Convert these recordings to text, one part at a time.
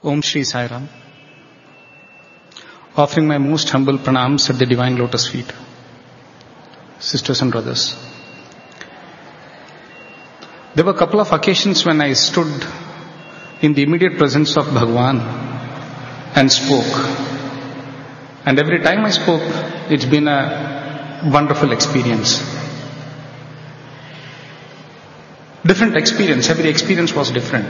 Om Shri Sai Ram. Offering my most humble pranams at the Divine Lotus feet. Sisters and brothers. There were a couple of occasions when I stood in the immediate presence of Bhagwan and spoke. And every time I spoke, it's been a wonderful experience. Different experience, every experience was different.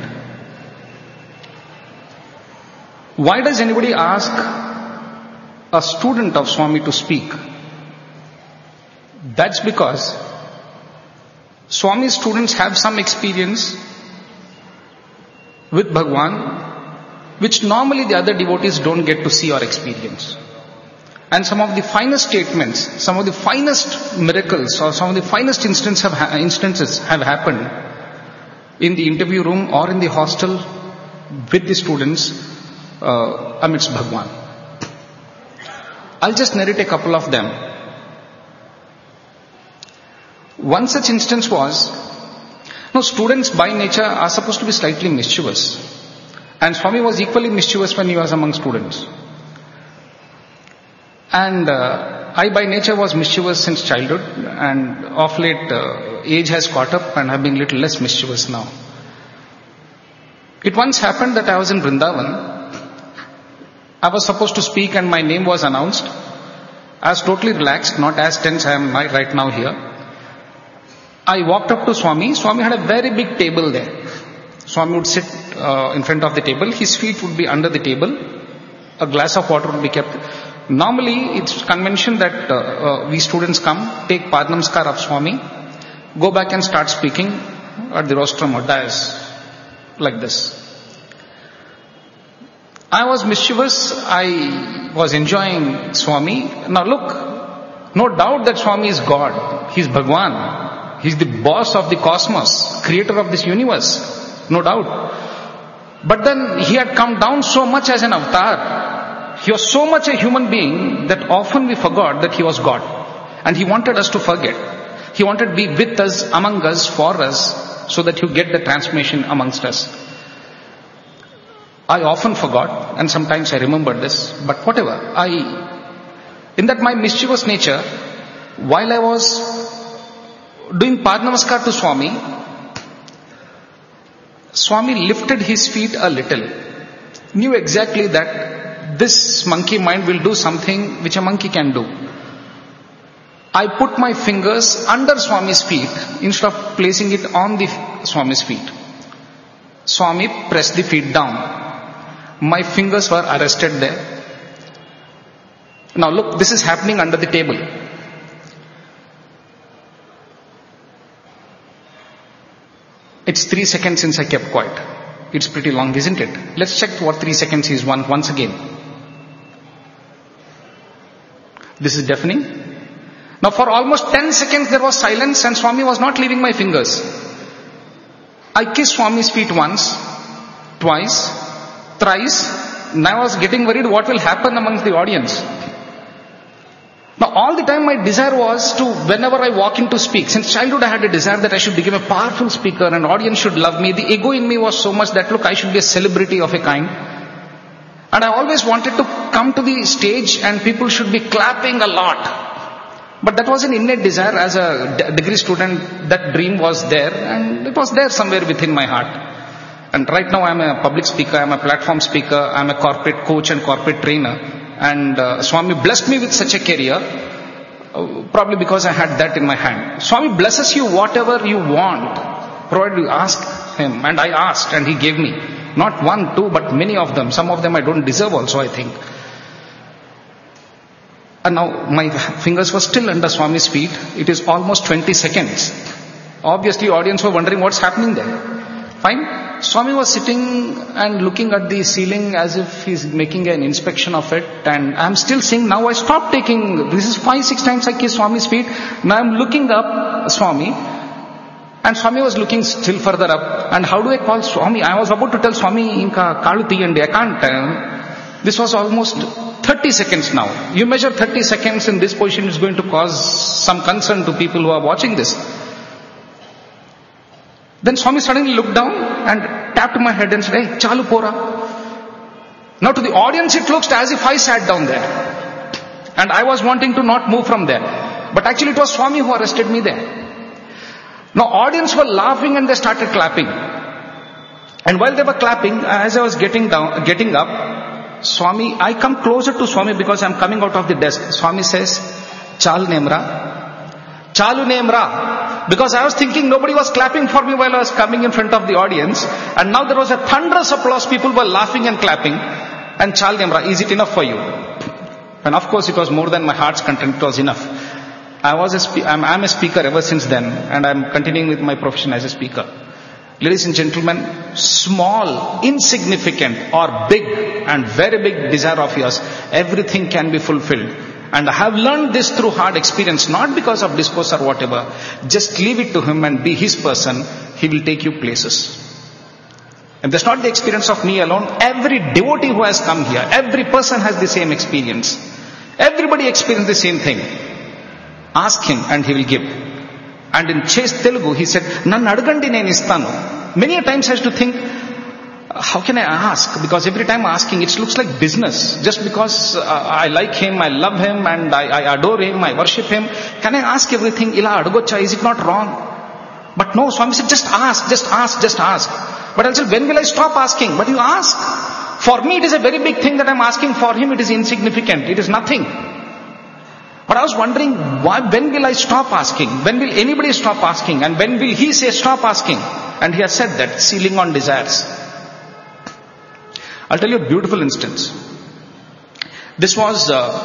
Why does anybody ask a student of Swami to speak? That's because Swami's students have some experience with Bhagwan, which normally the other devotees don't get to see or experience. And some of the finest statements, some of the finest miracles, or some of the finest instances have happened in the interview room or in the hostel with the students amidst Bhagwan. I'll just narrate a couple of them. One such instance was, students by nature are supposed to be slightly mischievous. And Swami was equally mischievous when he was among students. And I by nature was mischievous since childhood, and of late age has caught up and I've been a little less mischievous now. It once happened that I was in Vrindavan. I was supposed to speak and my name was announced. I was totally relaxed, not as tense I am right now here. I walked up to Swami. Swami had a very big table there. Swami would sit in front of the table. His feet would be under the table. A glass of water would be kept. Normally, it's convention that we students come, take Padnamaskar of Swami, go back and start speaking at the rostrum or dais, like this. I was mischievous. I was enjoying Swami. Now look, no doubt that Swami is God. He's Bhagwan. He's the boss of the cosmos, creator of this universe. No doubt. But then he had come down so much as an avatar. He was so much a human being that often we forgot that he was God. And he wanted us to forget. He wanted to be with us, among us, for us, so that you get the transformation amongst us. I often forgot, and sometimes I remember this, but whatever. In that my mischievous nature, while I was doing Padnamaskar to Swami, Swami lifted his feet a little. Knew exactly that this monkey mind will do something which a monkey can do. I put my fingers under Swami's feet instead of placing it on the Swami's feet. Swami pressed the feet down. My fingers were arrested there. Now look, this is happening under the table. It's 3 seconds since I kept quiet. It's pretty long, isn't it? Let's check what 3 seconds is once again. This is deafening. Now for almost 10 seconds there was silence and Swami was not leaving my fingers. I kissed Swami's feet once, twice, thrice. Now I was getting worried what will happen amongst the audience. Now all the time my desire was to, whenever I walk in to speak, since childhood I had a desire that I should become a powerful speaker and audience should love me. The ego in me was so much that look, I should be a celebrity of a kind. And I always wanted to come to the stage and people should be clapping a lot. But that was an innate desire as a degree student. That dream was there and it was there somewhere within my heart. And right now I am a public speaker, I am a platform speaker, I am a corporate coach and corporate trainer. And Swami blessed me with such a career, probably because I had that in my hand. Swami blesses you whatever you want, provided you ask him. And I asked and he gave me. Not one, two, but many of them. Some of them I don't deserve also, I think. And now my fingers were still under Swami's feet. It is almost 20 seconds. Obviously audience were wondering what's happening there. Fine. Swami was sitting and looking at the ceiling as if he's making an inspection of it. And I'm still seeing, now I stopped taking, this is 5-6 times I kissed Swami's feet. Now I'm looking up Swami. And Swami was looking still further up. And how do I call Swami? I was about to tell Swami, Inka Kalu Tiyandi, I can't. This was almost 30 seconds now. You measure 30 seconds in this position is going to cause some concern to people who are watching this. Then Swami suddenly looked down and tapped my head and said, "Hey, chalu pora." Now to the audience it looks as if I sat down there. And I was wanting to not move from there. But actually it was Swami who arrested me there. Now audience were laughing and they started clapping. And while they were clapping, as I was getting up, Swami, I come closer to Swami because I'm coming out of the desk. Swami says, Chalu Nemra. Chalu Nemra. Because I was thinking nobody was clapping for me while I was coming in front of the audience. And now there was a thunderous applause. People were laughing and clapping. And Chalu Nemra, is it enough for you? And of course it was more than my heart's content. It was enough. I'm a speaker ever since then. And I'm continuing with my profession as a speaker. Ladies and gentlemen, small, insignificant or big and very big desire of yours, everything can be fulfilled. And I have learned this through hard experience, not because of discourse or whatever. Just leave it to him and be his person. He will take you places. And that's not the experience of me alone. Every devotee who has come here, every person has the same experience. Everybody experienced the same thing. Ask him and he will give. And in chaste Telugu, he said, Nannu adugandi nenu istanu. Many a times I used to think, how can I ask? Because every time asking, it looks like business. Just because I like him, I love him, and I adore him, I worship him. Can I ask everything? Ila adugocha, is it not wrong? But no, Swami said, just ask, just ask, just ask. But I said, when will I stop asking? But you ask. For me, it is a very big thing that I'm asking. For him, it is insignificant. It is nothing. But I was wondering, when will I stop asking? When will anybody stop asking? And when will he say, stop asking? And he has said that, sealing on desires. I'll tell you a beautiful instance. This was,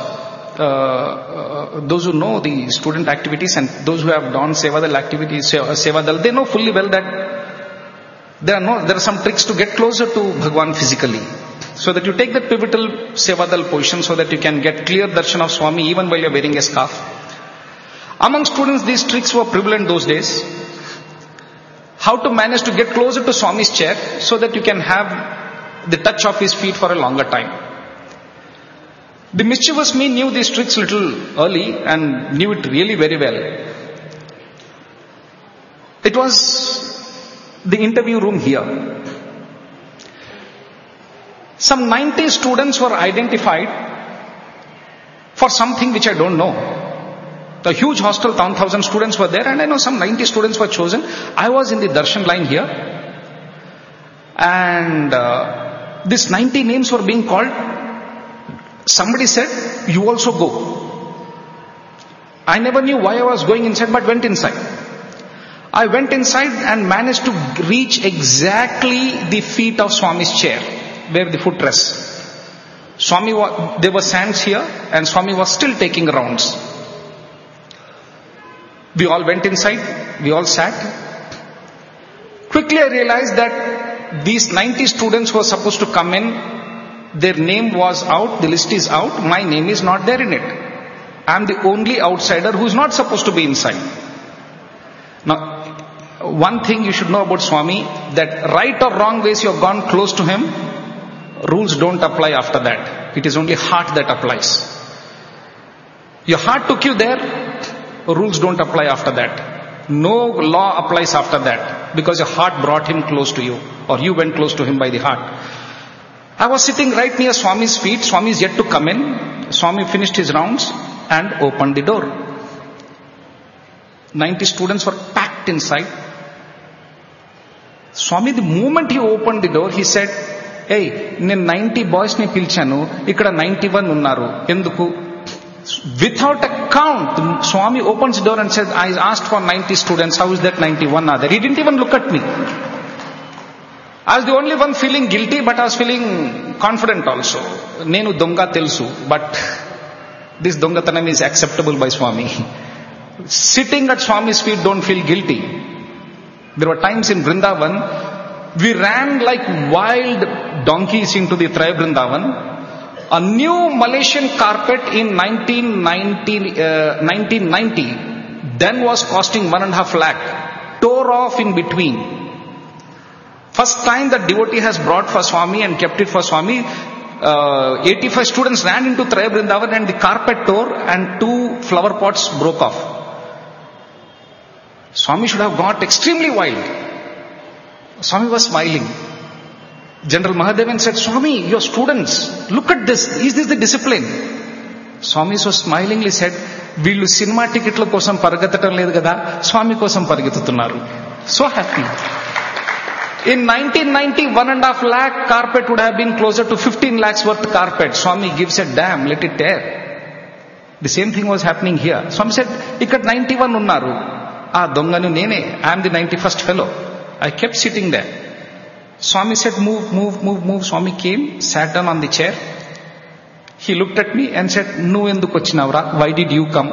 those who know the student activities and those who have done Sevadal activities, Sevadal, they know fully well that there are some tricks to get closer to Bhagwan physically. So that you take that pivotal Sevadal position so that you can get clear darshan of Swami even while you're wearing a scarf. Among students, these tricks were prevalent those days. How to manage to get closer to Swami's chair so that you can have the touch of his feet for a longer time. The mischievous me knew these tricks little early and knew it really very well. It was the interview room here. Some 90 students were identified for something which I don't know. The huge hostel, 1,000 students were there, and I know some 90 students were chosen. I was in the darshan line here, and these 90 names were being called. Somebody said, you also go. I never knew why I was going inside, but went inside. I went inside and managed to reach exactly the feet of Swami's chair, where the foot rests. There were sands here, and Swami was still taking rounds. We all went inside, we all sat. Quickly I realized that these 90 students who were supposed to come in, their name was out, the list is out, my name is not there in it. I am the only outsider who is not supposed to be inside. Now, one thing you should know about Swami, that right or wrong ways you have gone close to him, rules don't apply after that. It is only heart that applies. Your heart took you there, rules don't apply after that. No law applies after that, because your heart brought him close to you, or you went close to him by the heart. I was sitting right near Swami's feet. Swami is yet to come in. Swami finished his rounds and opened the door. 90 students were packed inside. Swami, the moment he opened the door, he said, hey, నేను 90 boys ని పిలిచాను, ఇక్కడ 91 ఉన్నారు, ఎందుకు? Without a count, Swami opens the door and says, I asked for 90 students, how is that 91 are there? He didn't even look at me. I was the only one feeling guilty, but I was feeling confident also. Nenu donga telsu, but this dongatanam is acceptable by Swami. Sitting at Swami's feet, don't feel guilty. There were times in Vrindavan, we ran like wild donkeys into the Traya Vrindavan. A new Malaysian carpet in 1990 then was costing 1.5 lakh, tore off in between. First time that devotee has brought for Swami and kept it for Swami, 85 students ran into Traya Vrindavan and the carpet tore and 2 flower pots broke off. Swami should have got extremely wild. Swami was smiling. General Mahadevan said, Swami, your students, look at this. Is this the discipline? Swami so smilingly said, వీళ్ళు cinema టికెట్ల కోసం పరిగెత్తడం లేదు కదా, స్వామి కోసం పరిగెత్తుతున్నారు. So happy. In 1990, 1.5 lakh carpet would have been closer to 15 lakhs worth carpet. Swami gives a damn, let it tear. The same thing was happening here. Swami said, ఇక్కడ 91 ఉన్నారు. ఆ దొంగను నేనే. I am the 91st fellow. I kept sitting there. Swami said, move. Swami came, sat down on the chair. He looked at me and said, నువ్వు ఎందుకు వచ్చినావురా? Why did you come?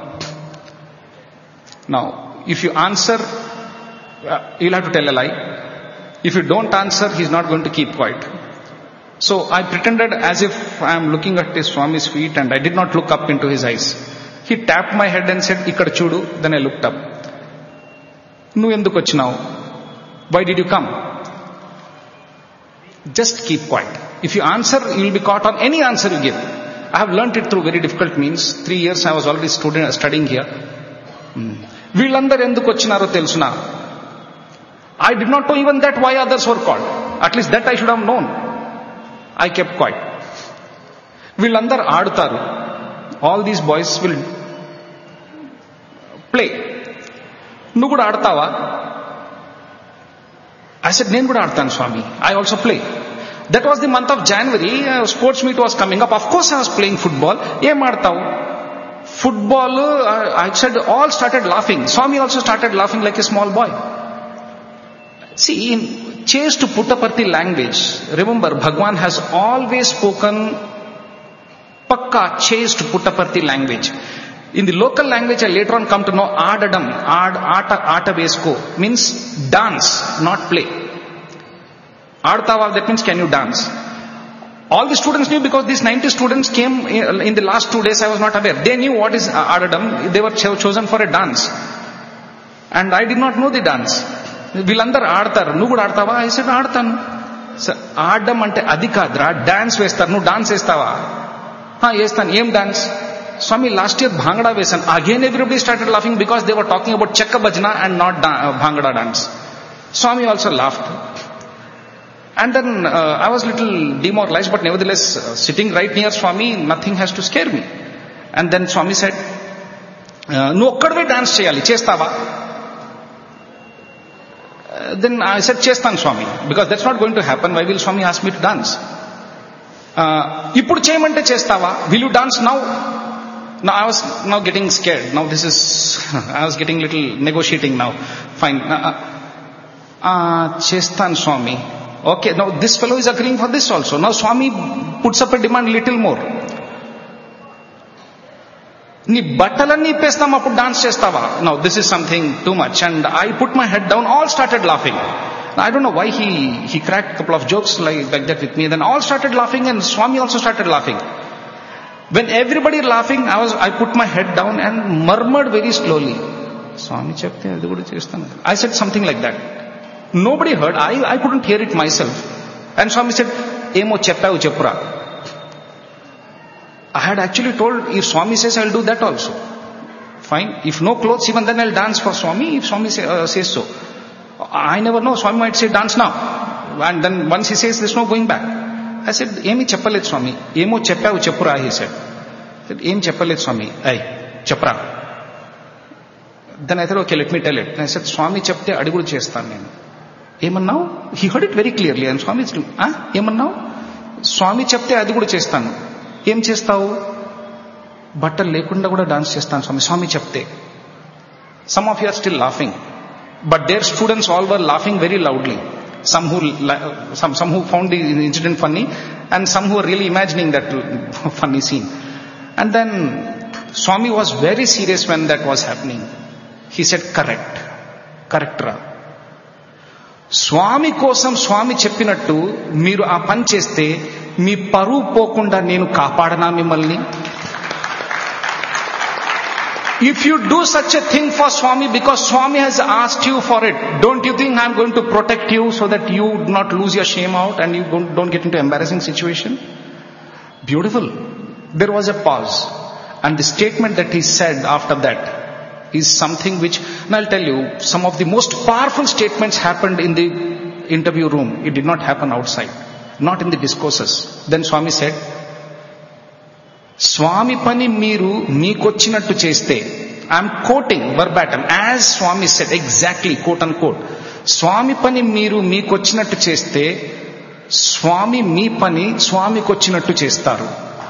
Now, if you answer, you'll have to tell a lie. If you don't answer, he's not going to keep quiet. So I pretended as if I am looking at his Swami's feet and I did not look up into his eyes. He tapped my head and said, ikkada chudu. Then I looked up. నువ్వు ఎందుకు వచ్చినావు? Why did you come? Just keep quiet. If you answer, you will be caught on any answer you give. I have learnt it through very difficult means. 3 years I was already studying here. వీళ్ళందరూ ఎందుకు వచ్చినారో తెలుసునా? I did not know even that why others were called. At least that I should have known. I kept quiet. వీళ్ళందరూ ఆడుతారు. All these boys will play. నువ్వు కూడా ఆడతావా? I said, నేను కూడా ఆడతాను స్వామి. I also play. That was the month of January. Sports meet was coming up. Of course I was playing football. ఏం ఆడతావు? Football, I said, all started laughing. Swami also started laughing like a small boy. See, in Chase to Puttaparthi language, remember, Bhagwan has always spoken Pakka Chase to Puttaparthi language. In the local language, I later on come to know Adadam, Aata Vesko, means dance, not play. Adtava, that means can you dance? All the students knew because these 90 students came in the last 2 days. I was not aware. They knew what is Adadam. They were chosen for a dance. And I did not know the dance. వీళ్ళందరూ ఆడతారు. నువ్వు కూడా ఆడతావా? I said, ఆడతాను. ఆడడం అంటే అది కాదురా, dance వేస్తారు. నువ్వు డాన్స్ వేస్తావా? వేస్తాను. ఏం dance? Swami, last year Bhangra వేసాను. Again everybody started laughing because they were talking about Chakka Bhajna and not Bhangra dance. Swami also laughed. And then I was little demoralized, but nevertheless sitting right near Swami, nothing has to scare me. And then Swami said, నువ్వు ఒక్కడవే dance చేయాలి, చేస్తావా? Then I said, చేస్తాను Swami, because that's not going to happen. Why will Swami ask me to dance? ఇప్పుడు చేయమంటే చేస్తావా? Will you dance now? Now I was now getting scared. Now this is, I was getting little negotiating now. Fine. Chestan Swami. Okay, now this fellow is agreeing for this also. Now Swami puts up a demand little more. నీ బట్టలన్నీ ఇప్పేస్తాం, అప్పుడు dance చేస్తావా? Now this is something too much. And I put my head down, all started laughing. I don't know why he cracked a couple of jokes like that with me. Then all started laughing and Swami also started laughing. When everybody laughing, I put my head down and murmured very slowly, Swami chepte adi kuda chestanu. I said something like that. Nobody heard. I couldn't hear it myself. And Swami said, emo cheppavu cheppura. I had actually told, if Swami says, I'll do that also. Fine. If no clothes, even then I'll dance for Swami, if Swami says so. I never know. Swami might say, dance now. And then once he says, there's no going back. I said, ఏమి చెప్పలేదు స్వామి. ఏమో చెప్పావు చెప్పురా, he said. I said, ఏం చెప్పలేదు స్వామి. చెప్పరా. Then I thought, okay, let me tell it. And I said, స్వామి చెప్తే అడుగుడు చేస్తాను నేను. ఏమన్నావు? He heard it very clearly. And Swami said, ఏమన్నావు? స్వామి చెప్తే అది కూడా చేస్తాను. ఏం చేస్తావు? బట్టలు లేకుండా కూడా డాన్స్ చేస్తాను స్వామి. స్వామి చెప్తే. Some of you are still laughing. But their students all were laughing very loudly. Some who found the incident funny, and some who were really imagining that funny scene. And then Swami was very serious when that was happening. He said, correct ra. స్వామి కోసం స్వామి చెప్పినట్టు మీరు ఆ పని చేస్తే మీ పరువు పోకుండా నేను కాపాడనా మిమ్మల్ని? If you do such a thing for Swami because Swami has asked you for it, don't you think I'm going to protect you so that you do not lose your shame out and you don't get into embarrassing situation? Beautiful. There was a pause. And the statement that he said after that is something which, and I'll tell you, some of the most powerful statements happened in the interview room. It did not happen outside. not in the discourses. Then Swami said, Swami pani meeru meekocchinattu cheste. I am quoting verbatim as Swami said, exactly, quote unquote. Swami pani meeru meekocchinattu cheste, Swami mee pani Swamikocchinattu chestaru.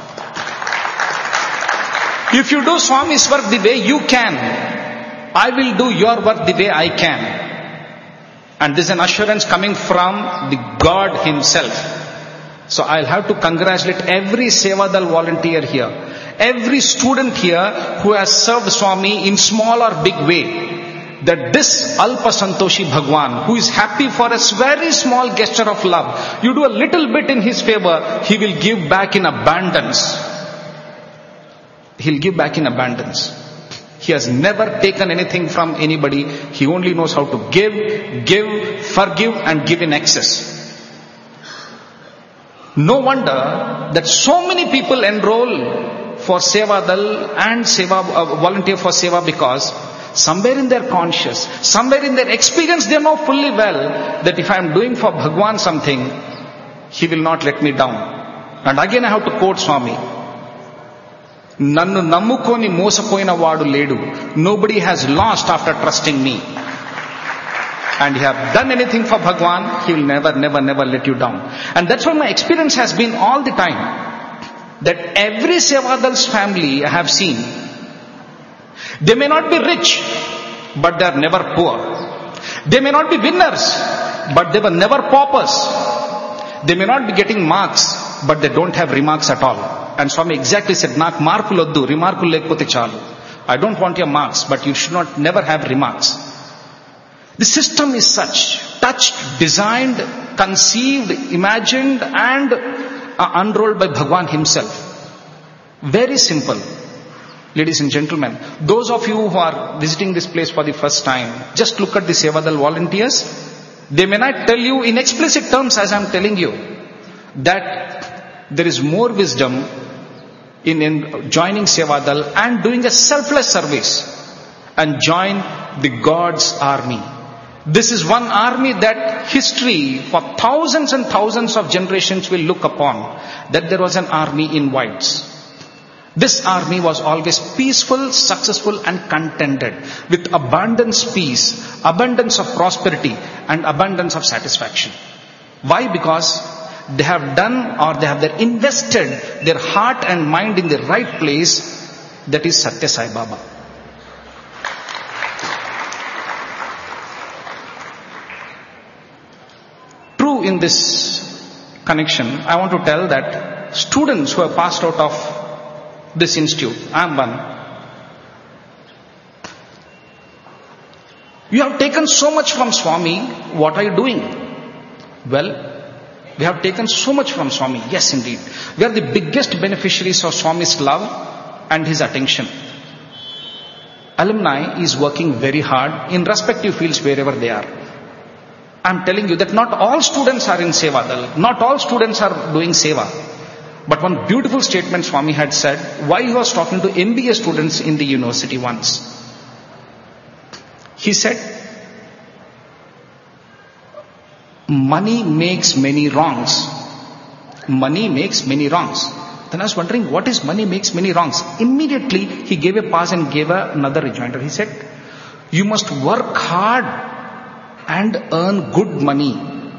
If you do Swami's work the way you can, I will do your work the way I can. And this is an assurance coming from the God himself. So I'll have to congratulate every Sevadal volunteer here, every student here who has served Swami in small or big way. That this Alpa Santoshi Bhagwan, who is happy for a very small gesture of love, you do a little bit in his favor, he will give back in abundance. He'll give back in abundance. He has never taken anything from anybody. He only knows how to give, forgive and give in excess. No wonder that so many people enroll for Sevadal and volunteer for Seva, because somewhere in their conscious, somewhere in their experience, they know fully well that if I am doing for Bhagwan something, he will not let me down. And again I have to quote Swami. Nannu nammukoni mosapoyina vaadu ledu. Nobody has lost after trusting me. And you have done anything for Bhagwan, he will never let you down. And that's what my experience has been all the time. That every Sevadal's family I have seen, they may not be rich, but they are never poor. They may not be winners, but they were never paupers. They may not be getting marks, but they don't have remarks at all. And Swami exactly said, Nak markuloddu, remarkul lekpote chalu. I don't want your marks, but you should never have remarks. The system is such, touched, designed, conceived, imagined and unrolled by Bhagwan himself. Very simple. Ladies and gentlemen, those of you who are visiting this place for the first time, just look at the Sevadal volunteers. They may not tell you in explicit terms as I am telling you, that there is more wisdom in joining Sevadal and doing a selfless service and join the God's army. This is one army that history for thousands and thousands of generations will look upon, that there was an army in whites. This army was always peaceful, successful and contented with abundance peace, abundance of prosperity and abundance of satisfaction. Why? Because they have done or they have invested their heart and mind in the right place, that is Satya Sai Baba. True, in this connection, I want to tell that students who have passed out of this institute, I am one. You have taken so much from Swami, what are you doing? Well, we have taken so much from Swami, yes indeed. We are the biggest beneficiaries of Swami's love and his attention. Alumni is working very hard in respective fields wherever they are. I am telling you that not all students are in Sevadal, not all students are doing Seva. But one beautiful statement Swami had said while he was talking to MBA students in the university once. He said, money makes many wrongs. Money makes many wrongs. Then I was wondering, what is money makes many wrongs? Immediately he gave a pause and gave another rejoinder. He said, you must work hard and earn good money.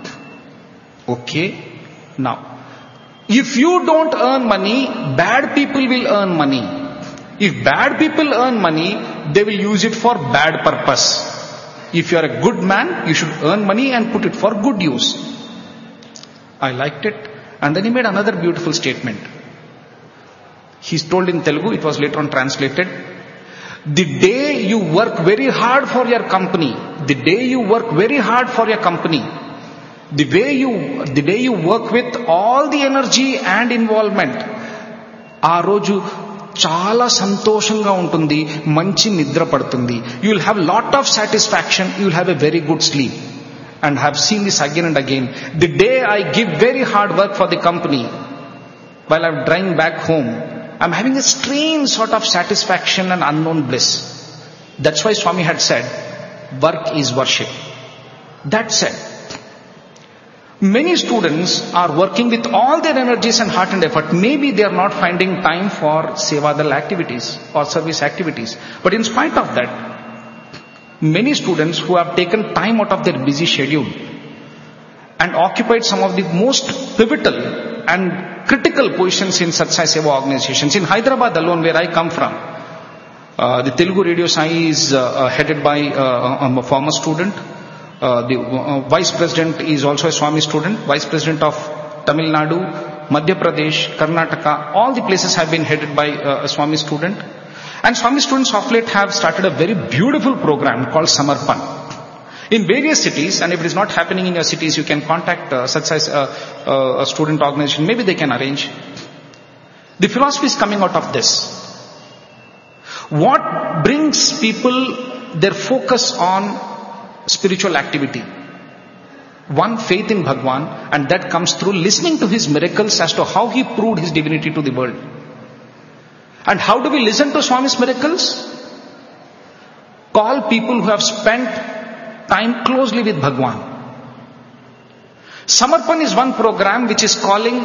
Okay? Now, if you don't earn money, bad people will earn money. If bad people earn money, they will use it for bad purpose. If you are a good man, you should earn money and put it for good use. I liked it. And then he made another beautiful statement. He told in Telugu, it was later on translated, the day you work very hard for your company, the day you work very hard for your company, the day you work with all the energy and involvement, ఆ రోజు చాలా సంతోషంగా ఉంటుంది, మంచి నిద్ర పడుతుంది. You will have lot of satisfaction, you will have a very good sleep. And I have seen this again and again. The day I give very hard work for the company, while I am driving back home, I am having a strange sort of satisfaction and unknown bliss. That's why Swami had said, work is worship. That said, Many students are working with all their energies and heart and effort. Maybe they are not finding time for sevadal activities or service activities. But in spite of that, many students who have taken time out of their busy schedule and occupied some of the most pivotal and critical positions in Satsai Seva organizations. In Hyderabad alone, where I come from, the Telugu Radio Sai is headed by a former student. The vice president is also a Swami student. Vice president of Tamil Nadu, Madhya Pradesh, Karnataka, all the places have been headed by a Swami student. And Swami students of late have started a very beautiful program called Samarpan. In various cities, and if it is not happening in your cities, you can contact such as a student organization. Maybe they can arrange. The philosophy is coming out of this. What brings people their focus on spiritual activity? One, faith in Bhagwan, and that comes through listening to his miracles as to how he proved his divinity to the world. And how do we listen to Swami's miracles? Call people who have spent time closely with Bhagwan. Samarpan is one program which is calling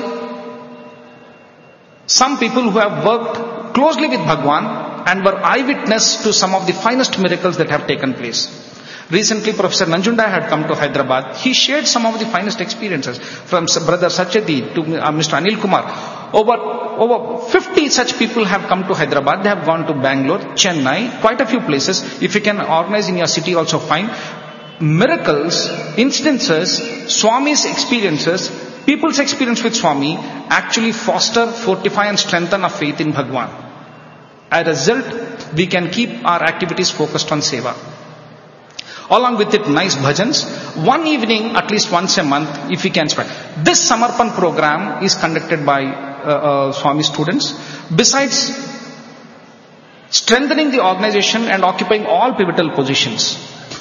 some people who have worked closely with Bhagwan and were eyewitness to some of the finest miracles that have taken place. Recently, Professor Nanjunda had come to Hyderabad. He shared some of the finest experiences from Brother Satyadi to Mr. Anil Kumar. Over 50 such people have come to Hyderabad. They have gone to Bangalore, Chennai, quite a few places. If you can organize in your city, also fine. Miracles, incidences, Swami's experiences, people's experience with Swami actually foster, fortify and strengthen our faith in Bhagwan. As a result, we can keep our activities focused on Seva. Along with it, nice bhajans. One evening, at least once a month, if we can spend. This Samarpan program is conducted by Swami students. Besides strengthening the organization and occupying all pivotal positions,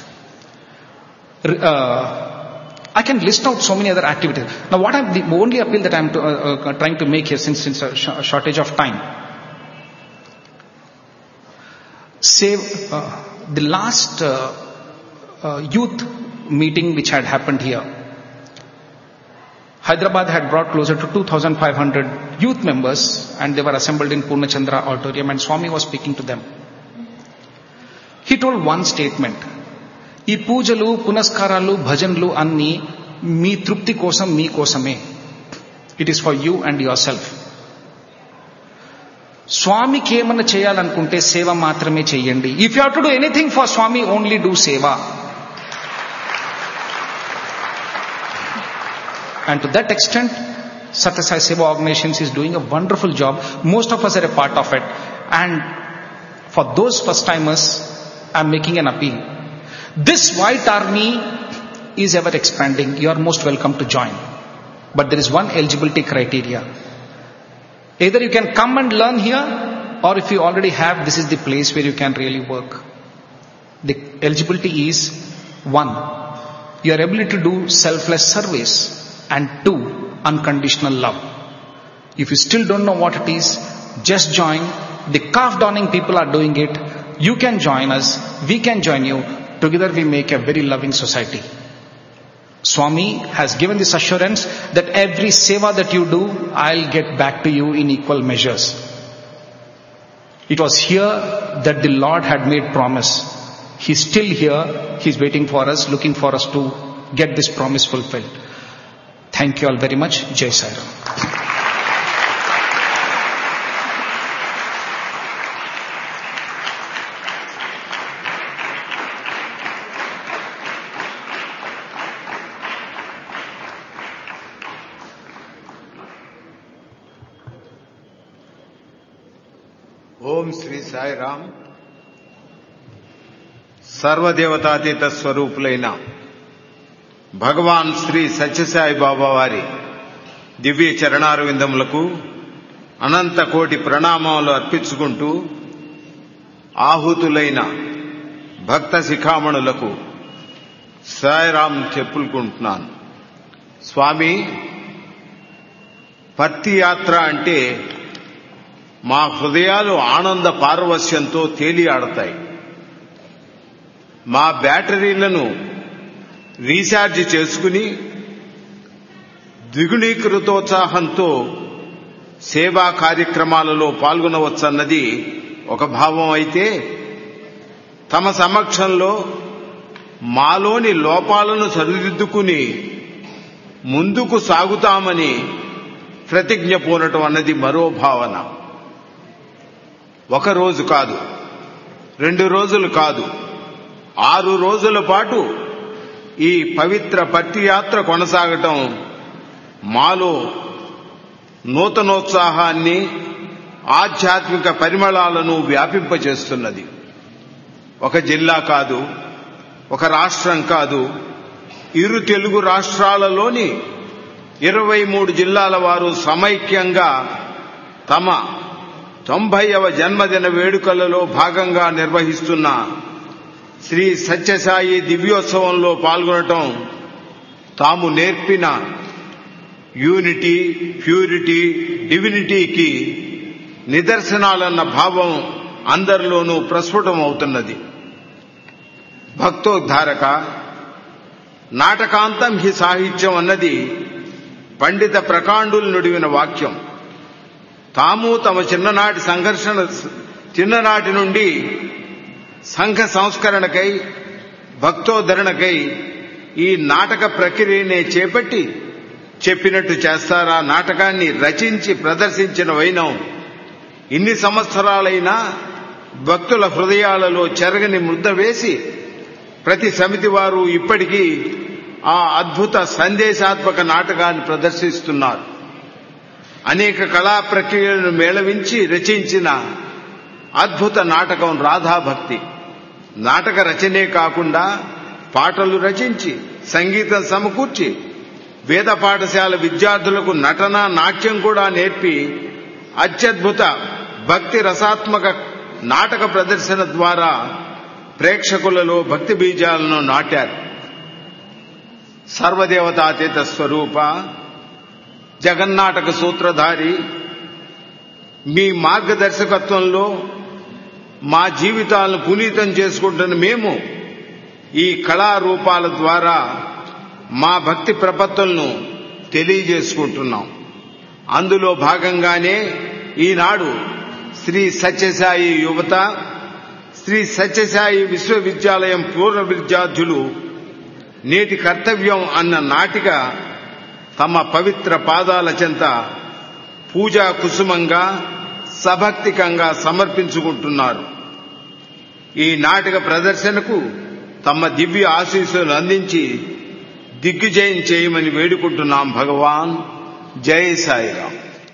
I can list out so many other activities. Now, the only appeal that I am trying to make here, since a shortage of time, the last youth meeting which had happened here, Hyderabad had brought closer to 2,500 youth members, and they were assembled in Purnachandra auditorium, and Swami was speaking to them. He told one statement: "Ee poojalu, punaskaralu, bhajanlu anni మీ తృప్తి కోసం మీ కోసమే. It is for you and yourself. స్వామికి ఏమన్నా చేయాలనుకుంటే సేవ మాత్రమే చేయండి. If you have to do anything for Swami, only do seva." And to that extent, Satya Sai Seva Organizations is doing a wonderful job. Most of us are a part of it. And for those first timers, I am making an appeal. This white army is ever expanding. You are most welcome to join. But there is one eligibility criteria. Either you can come and learn here, or if you already have, this is the place where you can really work. The eligibility is: 1, your ability to do selfless service, and 2, unconditional love. If you still don't know what it is, just join. The calf donning people are doing it. You can join us. We can join you. Together we make a very loving society. Swami has given this assurance that every seva that you do, I'll get back to you in equal measures. It was here that the Lord had made promise. He's still here. He's waiting for us, looking for us to get this promise fulfilled. Thank you all very much. Jai Sai Ram. ఓం శ్రీ సాయి రామ్. సర్వదేవతాతీత స్వరూపులైన భగవాన్ శ్రీ సత్యసాయి బాబా వారి దివ్య చరణారవిందములకు అనంత కోటి ప్రణామాలు అర్పించుకుంటూ, ఆహుతులైన భక్త శిఖామణులకు సాయిరామ్ చెప్పుకుంటున్నాను. స్వామి, పత్తి యాత్ర అంటే మా హృదయాలు ఆనంద పారవస్యంతో తేలియాడతాయి. మా బ్యాటరీలను రీఛార్జ్ చేసుకుని ద్విగుణీకృతోత్సాహంతో సేవా కార్యక్రమాలలో పాల్గొనవచ్చన్నది ఒక భావం అయితే, తమ సమక్షంలో మాలోని లోపాలను సరిదిద్దుకుని ముందుకు సాగుతామని ప్రతిజ్ఞ పూనటం అన్నది మరో భావన. ఒక రోజు కాదు, 2 రోజులు కాదు, 6 రోజుల పాటు ఈ పవిత్ర పత్తియాత్ర కొనసాగటం మాలో నూతనోత్సాహాన్ని, ఆధ్యాత్మిక పరిమళాలను వ్యాపింపచేస్తున్నది. ఒక జిల్లా కాదు, ఒక రాష్ట్రం కాదు, ఇరు తెలుగు రాష్ట్రాలలోని 23 జిల్లాల వారు సమైక్యంగా తమ 90వ జన్మదిన వేడుకలలో భాగంగా నిర్వహిస్తున్న శ్రీ సత్యసాయి దివ్యోత్సవంలో పాల్గొనటం తాము నేర్పిన యూనిటీ, ప్యూరిటీ, డివినిటీకి నిదర్శనాలన్న భావం అందరిలోనూ ప్రస్ఫుటమవుతున్నది. భక్తోద్ధారక, నాటకాంతం హి సాహిత్యం అన్నది పండిత ప్రకాండులు నుడివిన వాక్యం. తాము తమ చిన్ననాటి నుండి సంఘ సంస్కరణకై, భక్తోద్ధరణకై ఈ నాటక ప్రక్రియనే చేపట్టి చెప్పినట్టు చేస్తారా నాటకాన్ని రచించి ప్రదర్శించిన వైనం ఇన్ని సంవత్సరాలైనా భక్తుల హృదయాలలో చెరగని ముద్ద వేసి ప్రతి సమితి వారు ఇప్పటికీ ఆ అద్భుత సందేశాత్మక నాటకాన్ని ప్రదర్శిస్తున్నారు. అనేక కళా ప్రక్రియలను మేళవించి రచించిన అద్భుత నాటకం రాధాభక్తి. నాటక రచనే కాకుండా పాటలు రచించి, సంగీతం సమకూర్చి, వేద పాఠశాల విద్యార్థులకు నటన, నాట్యం కూడా నేర్పి అత్యద్భుత భక్తి రసాత్మక నాటక ప్రదర్శన ద్వారా ప్రేక్షకులలో భక్తి బీజాలను నాటారు. సర్వదేవతాతీత స్వరూప, జగన్నాటక సూత్రధారి, మీ మార్గదర్శకత్వంలో మా జీవితాలను పునీతం చేసుకుంటున్న మేము ఈ కళారూపాల ద్వారా మా భక్తి ప్రపత్తులను తెలియజేసుకుంటున్నాం. అందులో భాగంగానే ఈనాడు శ్రీ సత్యసాయి యువత, శ్రీ సత్యసాయి విశ్వవిద్యాలయం పూర్వ విద్యార్థులు నేటి కర్తవ్యం అన్న నాటిక తమ పవిత్ర పాదాల చెంత పూజా కుసుమంగా, సభక్తికంగా సమర్పించుకుంటున్నారు. ఈ నాటక ప్రదర్శనకు తమ దివ్య ఆశీస్సులు అందించి దిగ్విజయం చేయమని వేడుకుంటున్నాం. భగవాన్ జై సాయిరాం.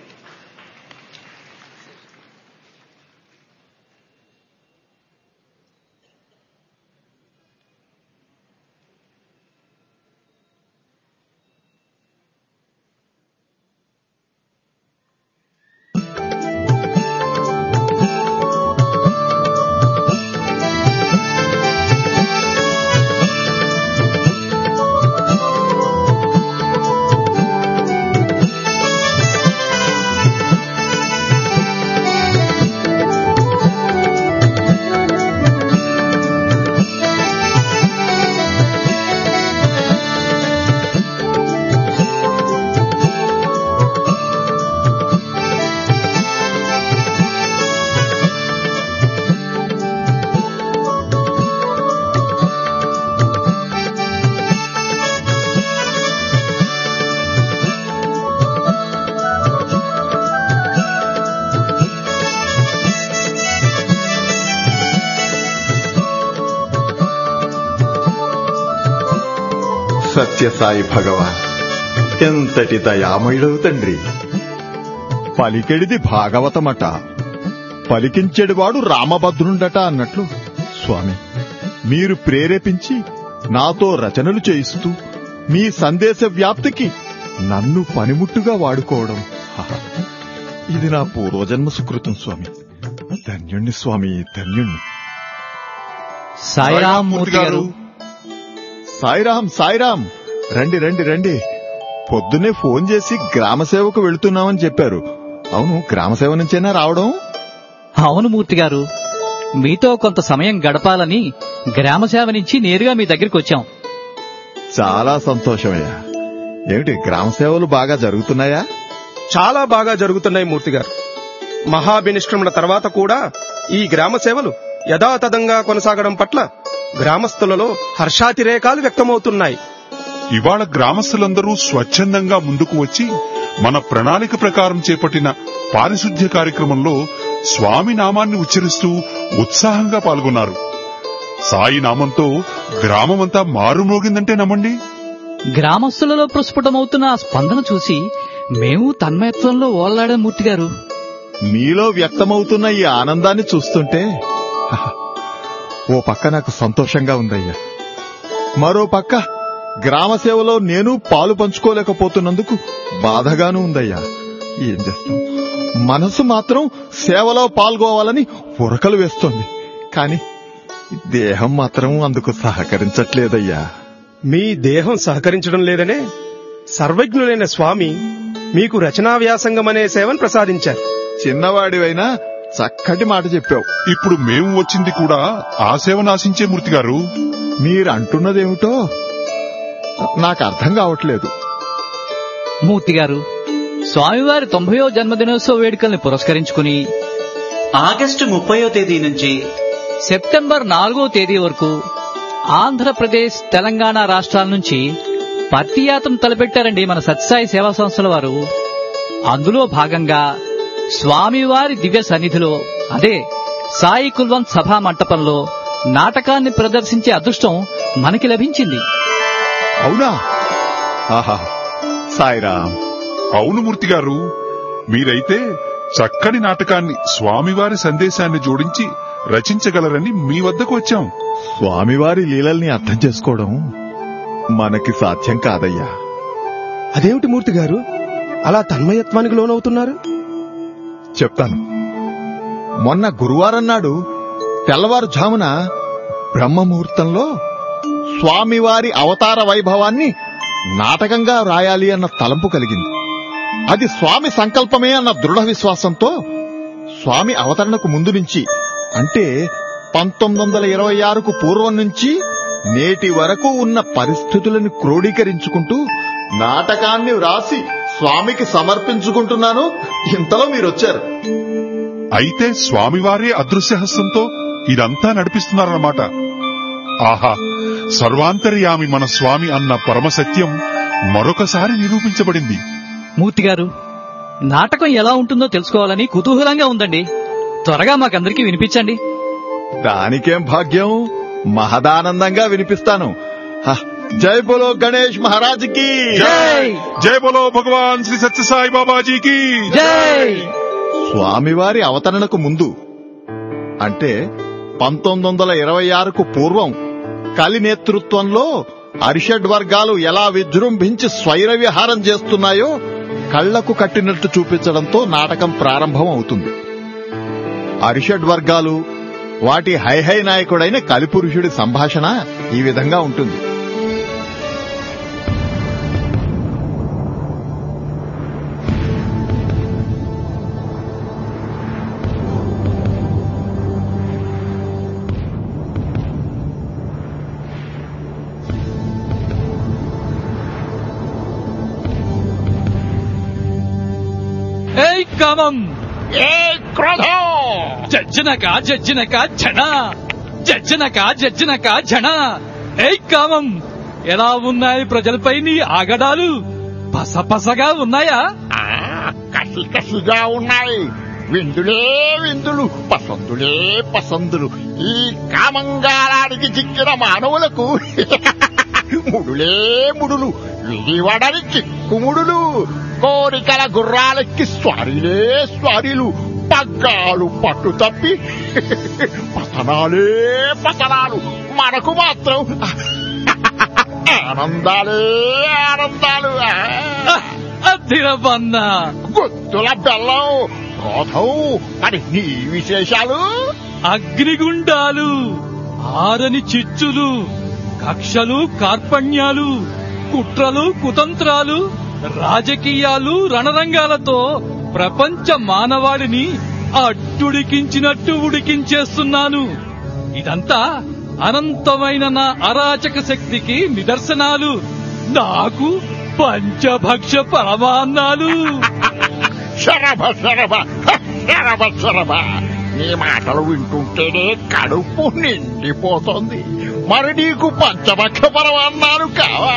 సత్యసాయి భగవాన్ ఎంతటి దయామయుడవు తండ్రి. పలికెడిది భాగవతమట, పలికించెడివాడు రామభద్రుండట అన్నట్లు స్వామి, మీరు ప్రేరేపించి నాతో రచనలు చేయిస్తూ మీ సందేశ వ్యాప్తికి నన్ను పనిముట్టుగా వాడుకోవడం, ఇది నా పూర్వజన్మ సుకృతం స్వామి. ధన్యుణ్ణి స్వామి, ధన్యుణ్ణి. సాయిరాం మూర్తి గారు. సాయిరాం, సాయిరాం. రండి రండి రండి. పొద్దున్నే ఫోన్ చేసి గ్రామసేవకు వెళుతున్నామని చెప్పారు. అవును, గ్రామసేవ నుంచేనా రావడం? అవును మూర్తి గారు, మీతో కొంత సమయం గడపాలని గ్రామసేవ నుంచి నేరుగా మీ దగ్గరికి వచ్చాం. చాలా సంతోషమయ్యా. ఏమిటి గ్రామ సేవలు బాగా జరుగుతున్నాయా? చాలా బాగా జరుగుతున్నాయి మూర్తి గారు. మహాభినిష్క్రమణ తర్వాత కూడా ఈ గ్రామ సేవలు యథాతథంగా కొనసాగడం పట్ల గ్రామస్తులలో హర్షాతిరేకాలు వ్యక్తమవుతున్నాయి. ఇవాళ గ్రామస్తులందరూ స్వచ్ఛందంగా ముందుకు వచ్చి మన ప్రణాళిక ప్రకారం చేపట్టిన పారిశుద్ధ్య కార్యక్రమంలో స్వామి నామాన్ని ఉచ్చరిస్తూ ఉత్సాహంగా పాల్గొన్నారు. సాయి నామంతో గ్రామమంతా మారుమోగిందంటే నమ్మండి. గ్రామస్తులలో ప్రస్ఫుటమవుతున్న ఆ స్పందన చూసి మేము తన్మయత్వంలో ఓళ్లాడే మూర్తి గారు. మీలో వ్యక్తమవుతున్న ఈ ఆనందాన్ని చూస్తుంటే ఓ పక్క నాకు సంతోషంగా ఉందయ్యా, మరో పక్క గ్రామ సేవలో నేను పాలు పంచుకోలేకపోతున్నందుకు బాధగానూ ఉందయ్యా. ఏం చేస్తాం, మనసు మాత్రం సేవలో పాల్గొవాలని ఉరకలు వేస్తోంది. కాని దేహం మాత్రం అందుకు సహకరించట్లేదయ్యా. మీ దేహం సహకరించడం లేదనే సర్వజ్ఞులైన స్వామి మీకు రచనా వ్యాసంగం అనే సేవను ప్రసాదించారు. చిన్నవాడివైనా చక్కటి మాట చెప్పావు. ఇప్పుడు మేము వచ్చింది కూడా ఆ సేవను ఆశించే మూర్తి గారు. మీరంటున్నదేమిటో నాకు అర్థం కావట్లేదు. మూర్తి గారు, స్వామివారి 90వ జన్మదినోత్సవ వేడుకల్ని పురస్కరించుకుని ఆగస్టు 30వ తేదీ నుంచి సెప్టెంబర్ 4వ తేదీ వరకు ఆంధ్రప్రదేశ్, తెలంగాణ రాష్ట్రాల నుంచి పత్తియాత్ర తలపెట్టారండి మన సత్యసాయి సేవా సంస్థల వారు. అందులో భాగంగా స్వామివారి దివ్య సన్నిధిలో, అదే సాయి కుల్వంత్ సభా మంటపంలో నాటకాన్ని ప్రదర్శించే అదృష్టం మనకి లభించింది. అవునా? ఆహా, సాయిరాం. అవును మూర్తి గారు, మీరైతే చక్కని నాటకాన్ని, స్వామివారి సందేశాన్ని జోడించి రచించగలరని మీ వద్దకు వచ్చాం. స్వామివారి లీలల్ని అర్థం చేసుకోవడం మనకి సాధ్యం కాదయ్యా. అదేమిటి మూర్తి గారు అలా తన్మయత్వానికి లోనవుతున్నారు? చెప్తాను. మొన్న గురువారం నాడు తెల్లవారుజామున బ్రహ్మముహూర్తంలో స్వామివారి అవతార వైభవాన్ని నాటకంగా రాయాలి అన్న తలంపు కలిగింది. అది స్వామి సంకల్పమే అన్న దృఢ విశ్వాసంతో స్వామి అవతరణకు ముందు నుంచి, అంటే 1926కు పూర్వం నుంచి నేటి వరకు ఉన్న పరిస్థితులను క్రోడీకరించుకుంటూ నాటకాన్ని వ్రాసి స్వామికి సమర్పించుకుంటున్నాను. ఇంతలో మీరొచ్చారు. అయితే స్వామివారే అదృశ్యహస్తంతో ఇదంతా నడిపిస్తున్నారన్నమాట. ఆహా, సర్వాంతర్యామి మన స్వామి అన్న పరమసత్యం మరొకసారి నిరూపించబడింది. మూర్తి గారు, నాటకం ఎలా ఉంటుందో తెలుసుకోవాలని కుతూహలంగా ఉందండి. త్వరగా మాకందరికీ వినిపించండి. దానికేం భాగ్యం, మహదానందంగా వినిపిస్తాను. జై బోలో గణేష్ మహారాజ్కి జై! జై బోలో భగవాన్ శ్రీ సత్యసాయి బాబాజీకి జై! స్వామివారి అవతరణకు ముందు, అంటే 1926కు పూర్వం కలి నేతృత్వంలో అరిషడ్ వర్గాలు ఎలా విజృంభించి స్వైర విహారం చేస్తున్నాయో కళ్లకు కట్టినట్టు చూపించడంతో నాటకం ప్రారంభం అవుతుంది. అరిషడ్ వర్గాలు, వాటి హైహై నాయకుడైన కలిపురుషుడి సంభాషణ ఈ విధంగా ఉంటుంది. ఏయ్ కామం, ఏ క్రోధం! జజ్జనక జజ్జనక ఝణ, జజ్జనక జజ్జనక ఝణ. ఏయ్ కామం, ఎలా ఉన్నాయి ప్రజలపై నీ ఆగడాలు? పసపసగా ఉన్నాయా? కసి కసిగా ఉన్నాయి. విందులే విందులు, పసందులే పసందులు. ఈ కామంగారానికి చిక్కిన మానవులకు ముడులే ముడులు, విడివడానికి కుముడులు. కోరికల గుర్రాలెక్కి స్వారీలే స్వారీలు, పగ్గాలు పట్టు తప్పి పతనాలే పతనాలు. మనకు మాత్రం ఆనందాలే ఆనందాలు. అదిరబన్న గుత్తుల బెల్లం, క్రోధం. మరి నీ విశేషాలు? అగ్నిగుండాలు, ఆరని చిచ్చులు, కక్షలు కార్పణ్యాలు, కుట్రలు కుతంత్రాలు, రాజకీయాలు, రణరంగాలతో ప్రపంచ మానవాళిని అట్టుడికించినట్టు ఉడికించేస్తున్నాను. ఇదంతా అనంతమైన నా అరాచక శక్తికి నిదర్శనాలు. నాకు పంచభక్ష పరమాన్నాలు. శరభ శరభ శరభ శరభ. నీ మాటలు వింటుంటేనే కడుపు నిండిపోతుంది. మరి నీకు పంచభక్ష పరమాన్నాలు కావా?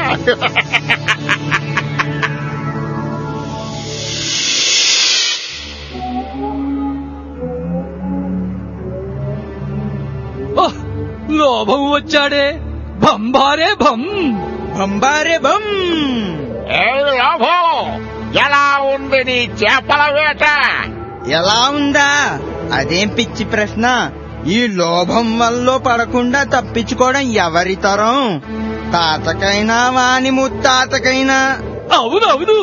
లోభం వచ్చాడే. భంబారే భం, భంబారే భం. ఏ లోభం, ఎలా ఉంది నీ చేపల వేట? ఎలా ఉందా? అదేం పిచ్చి ప్రశ్న. ఈ లోభం వల్ల పడకుండా తప్పించుకోవడం ఎవరి తరం? తాతకైనా వాని ముత్తాతకైనా. అవునవును.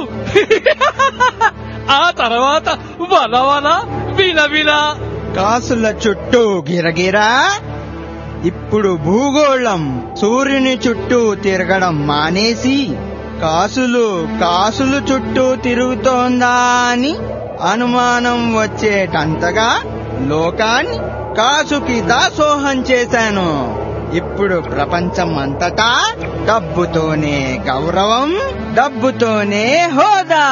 ఆ తర్వాత వలవల విలవిల కాసుల చుట్టూ గిరగిరా. ఇప్పుడు భూగోళం సూర్యుని చుట్టూ తిరగడం మానేసి కాసులు చుట్టూ తిరుగుతోందా అని అనుమానం వచ్చేటంతగా లోకాన్ని కాసుకి దాసోహం చేశాను. ఇప్పుడు ప్రపంచం అంతటా డబ్బుతోనే గౌరవం, డబ్బుతోనే హోదా.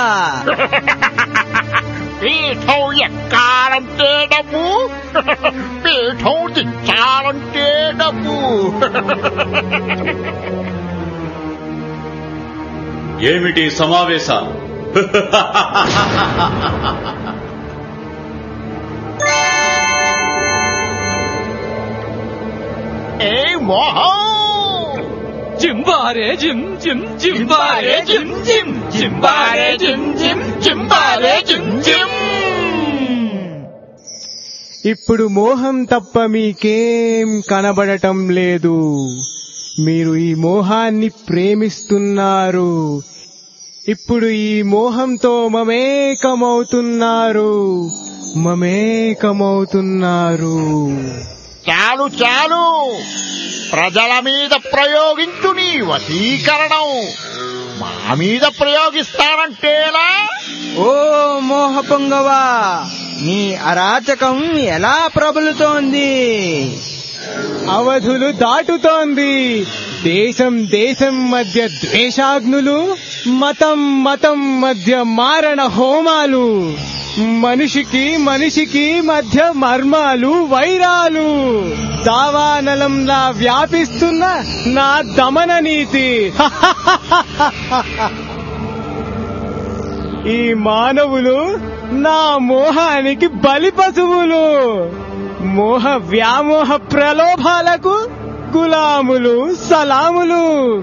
పీఠం ఎక్కాలంటే డబ్బు, పీఠం దించాలంటే డబ్బు. ఏమిటి సమావేశాలు? ఏ మోహం, జింబారే జిం జిం, జింబారే జిం జిం, జింబారే జిం జిం, జింబారే జిం జిం. ఇప్పుడు మోహం తప్ప మీకేం కనబడటం లేదు. మీరు ఈ మోహాన్ని ప్రేమిస్తున్నారు. ఇప్పుడు ఈ మోహంతో మమేకమవుతున్నారు. చాలు చాలు. ప్రజల మీద ప్రయోగించు నీ వశీకరణం. మా మీద ప్రయోగిస్తానంటేలా? ఓ మోహ పొంగవా, నీ అరాచకం ఎలా ప్రబలుతోంది? అవధులు దాటుతోంది. దేశం దేశం మధ్య ద్వేషాగ్నులు, మతం మతం మధ్య మారణ హోమాలు, మనిషికి మనిషికి మధ్య మర్మాలు, వైరాలు, దావానలంలా వ్యాపిస్తున్న నా దమన నీతి. ఈ మానవులు నా మోహానికి బలి పశువులు. మోహ వ్యామోహ ప్రలోభాలకు గులాములు, సలాములు.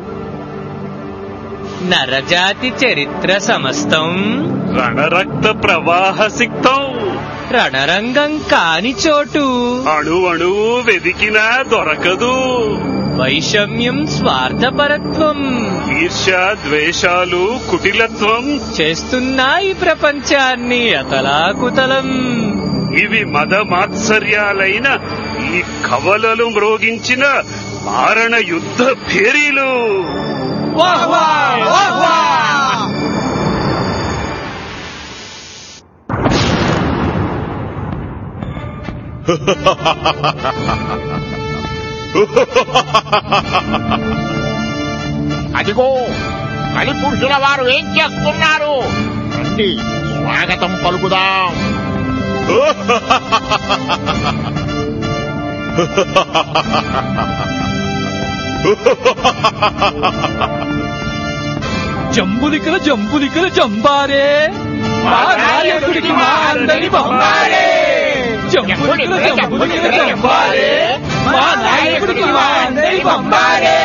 నరజాతి చరిత్ర సమస్తం రణరక్త ప్రవాహ సిక్తం. రణరంగం కాని చోటు అణువణువు వెదికినా దొరకదు. వైషమ్యం, స్వార్థపరత్వం, ఈర్ష్య, ద్వేషాలు, కుటిలత్వం చేస్తున్నాయి ప్రపంచాన్ని అతలాకుతలం. ఇవి మద మాత్సర్యాలైన ఈ కవలలు మ్రోగించిన మారణ యుద్ధ భేరీలు. అదిగో కలిపురుషుల వారు ఏం చేస్తున్నారు? రండి, స్వాగతం పలుకుదాం. జంబులికల జంబులికల జంబారే, మా నాయకుడికి మా అందరి బంబారే. జంబులికల జంబులికల జంబారే, మా నాయకుడికి మా అందరి బంబారే.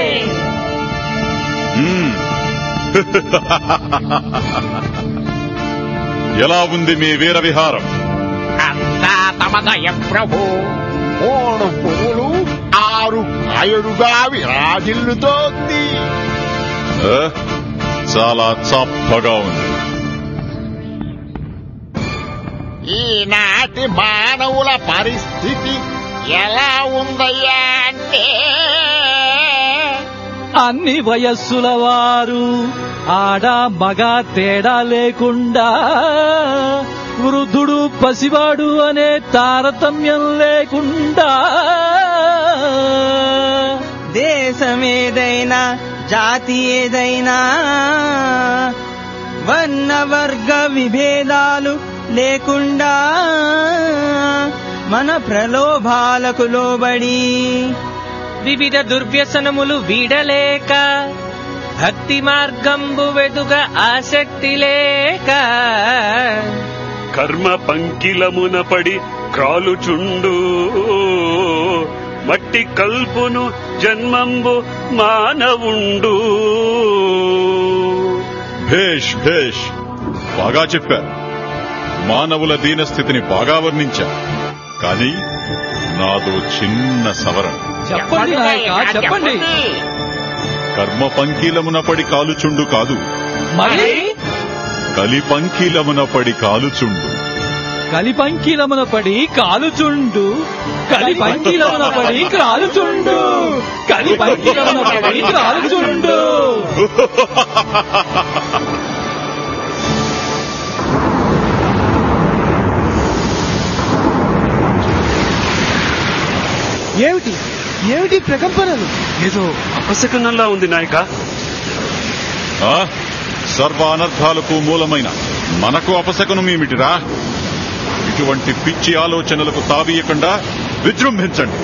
ఎలా ఉంది మీ వీర విహారం? అంతా తమదయ ప్రభు. 3 పువ్వులు 6 కాయలుగా విరాజిల్లుతోంది. చాలా చప్పగా ఉంది. ఈనాటి మానవుల పరిస్థితి ఎలా ఉందయ్యా అంటే, అన్ని వయస్సుల వారు, ఆడ మగ తేడా లేకుండా, వృద్ధుడు పసివాడు అనే తారతమ్యం లేకుండా, దేశమేదైనా జాతి ఏదైనా వర్ణ వర్గ విభేదాలు లేకుండా మన ప్రలోభాలకు లోబడి వివిధ దుర్వ్యసనములు వీడలేక భక్తి మార్గంబు వెదుగ ఆసక్తి లేక కర్మ పంకిలమున పడి క్రాలుచుండు మట్టి కల్పును జన్మంబు మానవుండు. భేష్ భేష్, బాగా చెప్పారు. మానవుల దీనస్థితిని బాగా వర్ణించారు. కానీ నాదో చిన్న సవరణ. చెప్పండి నాయక, చెప్పండి. కర్మ పంకీలమున పడి కాలుచుండు కాదు, మరి కలి పంకీలమున పడి కాలుచుండు. కలిపంకిలమున పడి కాలుచుండు, కలిపంకిలమున పడి కాలుచుండు, కలిపంకిలమున పడి కాలుచుండు. ఏమిటి ఏమిటి ప్రకంపనలు? ఏదో అపశకనంలా ఉంది నాయక. సర్వ అనర్థాలకు మూలమైన మనకు అపశకనమేమిటిరా? ఇటువంటి పిచ్చి ఆలోచనలకు తావీయకుండా విజృంభించండి.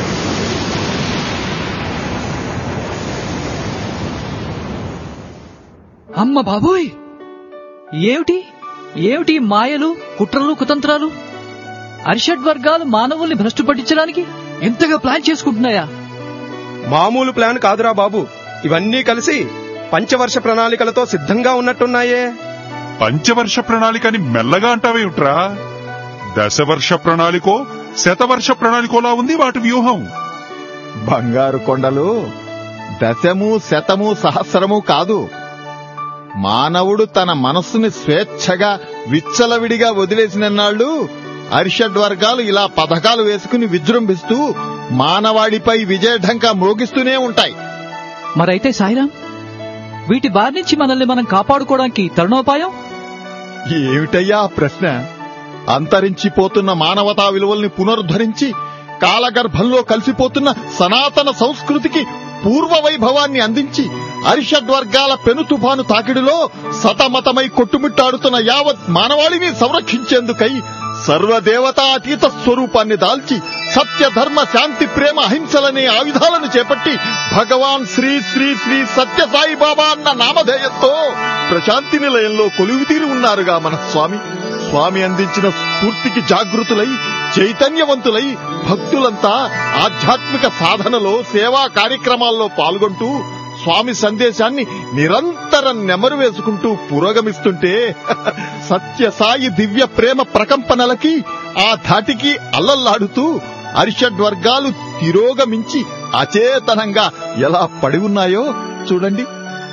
అమ్మ బాబోయ్, ఏమిటి ఏమిటి మాయలు, కుట్రలు, కుతంత్రాలు? అరిషడ్ వర్గాలు మానవుల్ని భ్రష్టు పట్టించడానికి ఎంతగా ప్లాన్ చేసుకుంటున్నాయా? మామూలు ప్లాన్ కాదురా బాబు. ఇవన్నీ కలిసి పంచవర్ష ప్రణాళికలతో సిద్ధంగా ఉన్నట్టున్నాయే. పంచవర్ష ప్రణాళికని మెల్లగా అంటావేమిట్రా? దశవర్ష ప్రణాళికో శతవర్ష ప్రణాళికోలా ఉంది వాటి వ్యూహం. బంగారు కొండలు దశము శతము సహస్రము కాదు. మానవుడు తన మనస్సుని స్వేచ్ఛగా విచ్చలవిడిగా వదిలేసినన్నాళ్ళు అరిషడ్ వర్గాలు ఇలా పథకాలు వేసుకుని విజృంభిస్తూ మానవాడిపై విజయఢంకా మ్రోగిస్తూనే ఉంటాయి. మరైతే సాయిరాం, వీటి బారి నుంచి మనల్ని మనం కాపాడుకోవడానికి తరుణోపాయం ఏమిటయ్యా ప్రశ్న? అంతరించిపోతున్న మానవతా విలువల్ని పునరుద్ధరించి కాలగర్భంలో కలిసిపోతున్న సనాతన సంస్కృతికి పూర్వ వైభవాన్ని అందించి అరిషడ్ వర్గాల పెను తుఫాను తాకిడిలో సతమతమై కొట్టుమిట్టాడుతున్న యావత్ మానవాళిని సంరక్షించేందుకై సర్వదేవతాతీత స్వరూపాన్ని దాల్చి సత్య ధర్మ శాంతి ప్రేమ అహింసలనే ఆయుధాలను చేపట్టి భగవాన్ శ్రీ శ్రీ శ్రీ సత్య సాయిబాబా అన్న నామధేయంతో ప్రశాంతి నిలయంలో కొలువుతీరి ఉన్నారుగా మన స్వామి. స్వామి అందించిన స్ఫూర్తికి జాగృతులై చైతన్యవంతులై భక్తులంతా ఆధ్యాత్మిక సాధనలో సేవా కార్యక్రమాల్లో పాల్గొంటూ స్వామి సందేశాన్ని నిరంతరం నెమరు వేసుకుంటూ పురోగమిస్తుంటే సత్య సాయి దివ్య ప్రేమ ప్రకంపనలకి ఆ ధాటికి అల్లల్లాడుతూ అరిషడ్ వర్గాలు తిరోగమించి అచేతనంగా ఎలా పడి ఉన్నాయో చూడండి.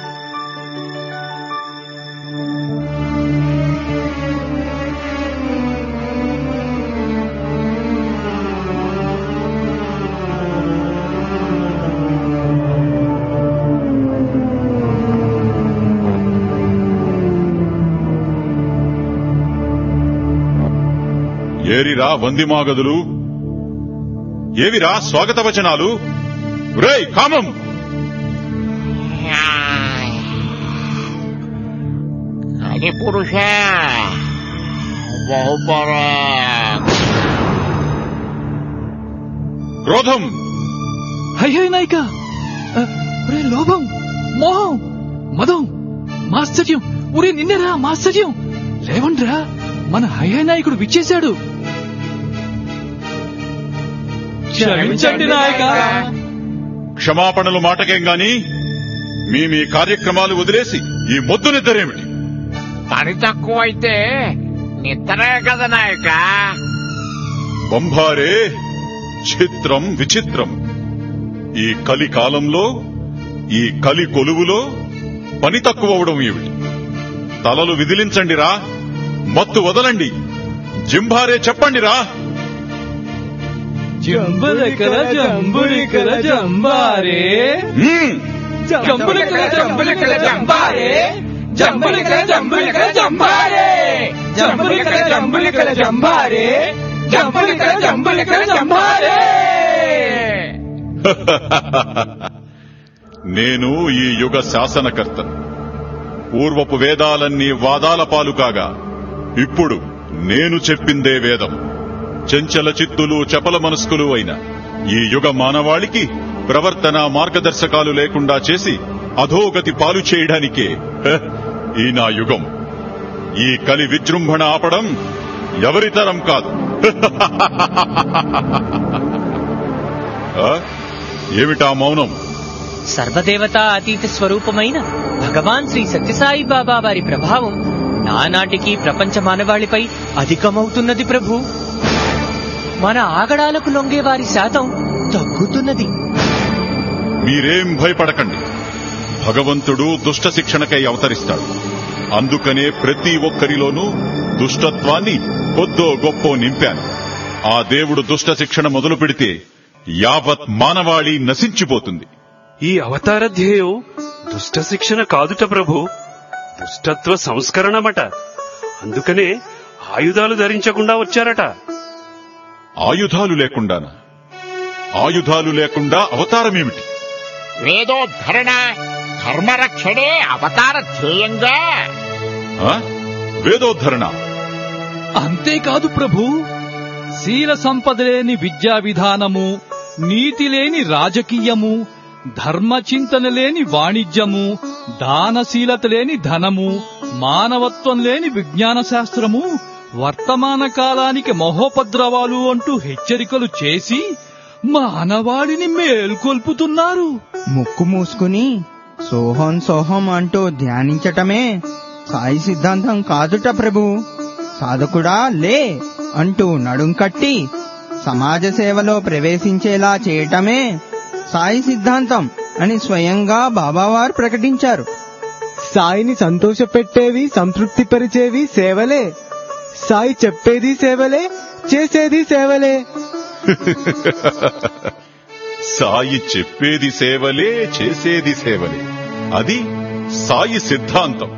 ఏరిరా వందిమాగదులు, ఏవిరా స్వాగత వచనాలు? రేయ్ కామం, అది పురుష బహుపరా క్రోధం, హై హై నాయక, ఒరే లోభం, మోహం, మదం, మాశ్చర్యం, ఒరే నిన్నరా మాశ్చర్యం, లేవండ్రా, మన హై హై నాయకుడు విచ్చేశాడు. క్షమించండి నాయక. క్షమాపణలు మాటకేం గాని మీ కార్యక్రమాలు వదిలేసి ఈ మొద్దు నిద్రేమిటి? పని తక్కువైతే నిద్రే కదా నాయక. బంభారే చిత్రం విచిత్రం. ఈ కలి కాలంలో ఈ కలి కొలువులో పని తక్కువవడం ఏమిటి? తలలు విదిలించండిరా, మత్తు వదలండి, జింభారే చెప్పండిరా. జంబులికల జంబులికల జంబారే, జంబులికల జంబులికల జంబారే, జంబులికల జంబులికల జంబారే, జంబులికల జంబులికల జంబారే, జంబులికల జంబులికల జంబారే. నేను ఈ యుగ శాసనకర్తను. పూర్వపు వేదాలన్నీ వాదాల పాలు కాగా ఇప్పుడు నేను చెప్పిందే వేదం. చెంచల చిత్తులు చపల మనస్కులు అయిన ఈ యుగ మానవాళికి ప్రవర్తన మార్గదర్శకాలు లేకుండా చేసి అధోగతి పాలు చేయడానికే ఈ నా యుగం. ఈ కలి విజృంభణ ఆపడం ఎవరితరం కాదు. ఏమిటా మౌనం? సర్వదేవతా అతీత స్వరూపమైన భగవాన్ శ్రీ సత్యసాయి బాబా వారి ప్రభావం నానాటికి ప్రపంచ మానవాళిపై అధికమవుతున్నది ప్రభు. మన ఆగడాలకు లొంగే వారి శాతం తగ్గుతున్నది. మీరేం భయపడకండి. భగవంతుడు దుష్ట శిక్షణకై అవతరిస్తాడు. అందుకనే ప్రతి ఒక్కరిలోనూ దుష్టత్వాన్ని కొద్దో గొప్పో నింపాను. ఆ దేవుడు దుష్ట శిక్షణ మొదలు పెడితే యావత్ మానవాళి నశించిపోతుంది. ఈ అవతార ధ్యేయం దుష్ట శిక్షణ కాదుట ప్రభు, దుష్టత్వ సంస్కరణమట. అందుకనే ఆయుధాలు ధరించకుండా వచ్చారట. ఆయుధాలు లేకుండానా? ఆయుధాలు లేకుండా అవతారమేమిటి? వేదోద్ధరణ ధర్మరక్షణే అవతార ధ్యేయంగా. వేదోద్ధరణ? అంతేకాదు ప్రభు, శీల సంపద లేని విద్యా విధానము, నీతి లేని రాజకీయము, ధర్మచింతన లేని వాణిజ్యము, దానశీలత లేని ధనము, మానవత్వం లేని విజ్ఞాన శాస్త్రము వర్తమాన కాలానికి మహోపద్రవాలు అంటూ హెచ్చరికలు చేసి మానవాళిని మేల్కొల్పుతున్నారు. ముక్కు మూసుకుని సోహం సోహం అంటూ ధ్యానించటమే సాయి సిద్ధాంతం కాదుట ప్రభు. సాధకుడా లే అంటూ నడుం కట్టి సమాజ సేవలో ప్రవేశించేలా చేయటమే సాయి సిద్ధాంతం అని స్వయంగా బాబావారు ప్రకటించారు. సాయిని సంతోషపెట్టేవి, సంతృప్తి పరిచేవి సేవలే. సాయి చెప్పేది సేవలే, చేసేది సేవలే. సాయి చెప్పేది సేవలే, చేసేది సేవలే. అది సాయి సిద్ధాంతం.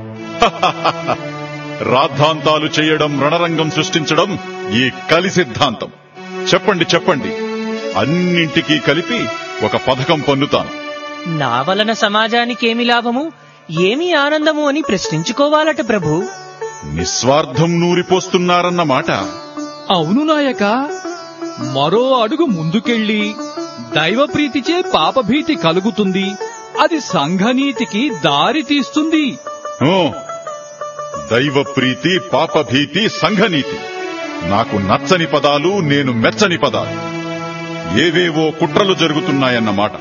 రాద్ధాంతాలు చేయడం, రణరంగం సృష్టించడం ఈ కలి సిద్ధాంతం. చెప్పండి చెప్పండి, అన్నింటికీ కలిపి ఒక పథకం పన్నుతాను. నా వలన సమాజానికేమి లాభము, ఏమి ఆనందము అని ప్రశ్నించుకోవాలట ప్రభు. నిస్వార్థం నూరిపోస్తున్నారన్న మాట. అవును నాయక, మరో అడుగు ముందుకెళ్లి దైవప్రీతిచే పాపభీతి కలుగుతుంది. అది సంఘనీతికి దారి తీస్తుంది. దైవప్రీతి, పాపభీతి, సంఘనీతి నాకు నచ్చని పదాలు, నేను మెచ్చని పదాలు. ఏవేవో కుట్రలు జరుగుతున్నాయన్నమాట.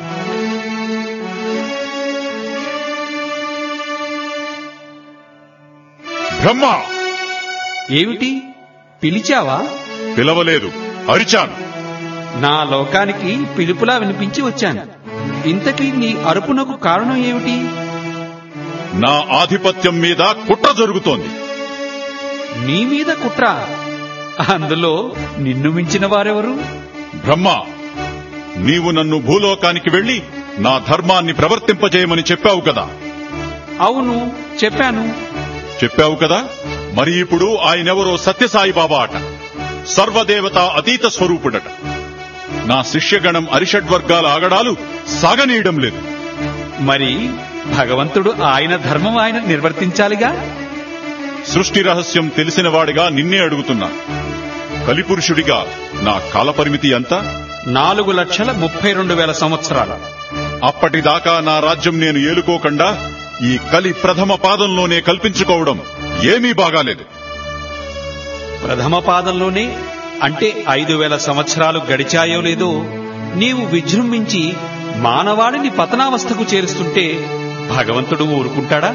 బ్రహ్మ! ఏమిటి, పిలిచావా? పిలవలేదు, అరిచాను. నా లోకానికి పిలుపులా వినిపించి వచ్చాను. ఇంతకీ నీ అరుపునకు కారణం ఏమిటి? నా ఆధిపత్యం మీద కుట్ర జరుగుతోంది. నీ మీద కుట్ర? అందులో నిన్ను మించిన వారెవరు? బ్రహ్మ, నీవు నన్ను భూలోకానికి వెళ్లి నా ధర్మాన్ని ప్రవర్తింపజేయమని చెప్పావు కదా? అవును, చెప్పాను. చెప్పావు కదా, మరి ఇప్పుడు ఆయనెవరో సత్యసాయి బాబా అట. సర్వదేవతా అతీత స్వరూపుడట. నా శిష్యగణం అరిషడ్వర్గాల ఆగడాలు సాగనీయడం లేదు. మరి భగవంతుడు ఆయన ధర్మం ఆయన నిర్వర్తించాలిగా. సృష్టి రహస్యం తెలిసిన వాడిగా నిన్నే అడుగుతున్నా. కలిపురుషుడిగా నా కాలపరిమితి ఎంత? 4,32,000 సంవత్సరాలు. అప్పటిదాకా నా రాజ్యం నేను ఏలుకోకుండా ఈ కలి ప్రథమ పాదంలోనే కల్పించుకోవడం ఏమీ బాగాలేదు. ప్రథమ పాదంలోనే అంటే 5,000 సంవత్సరాలు గడిచాయో లేదో నీవు విజృంభించి మానవాళిని పతనావస్థకు చేరుస్తుంటే భగవంతుడు ఊరుకుంటాడా?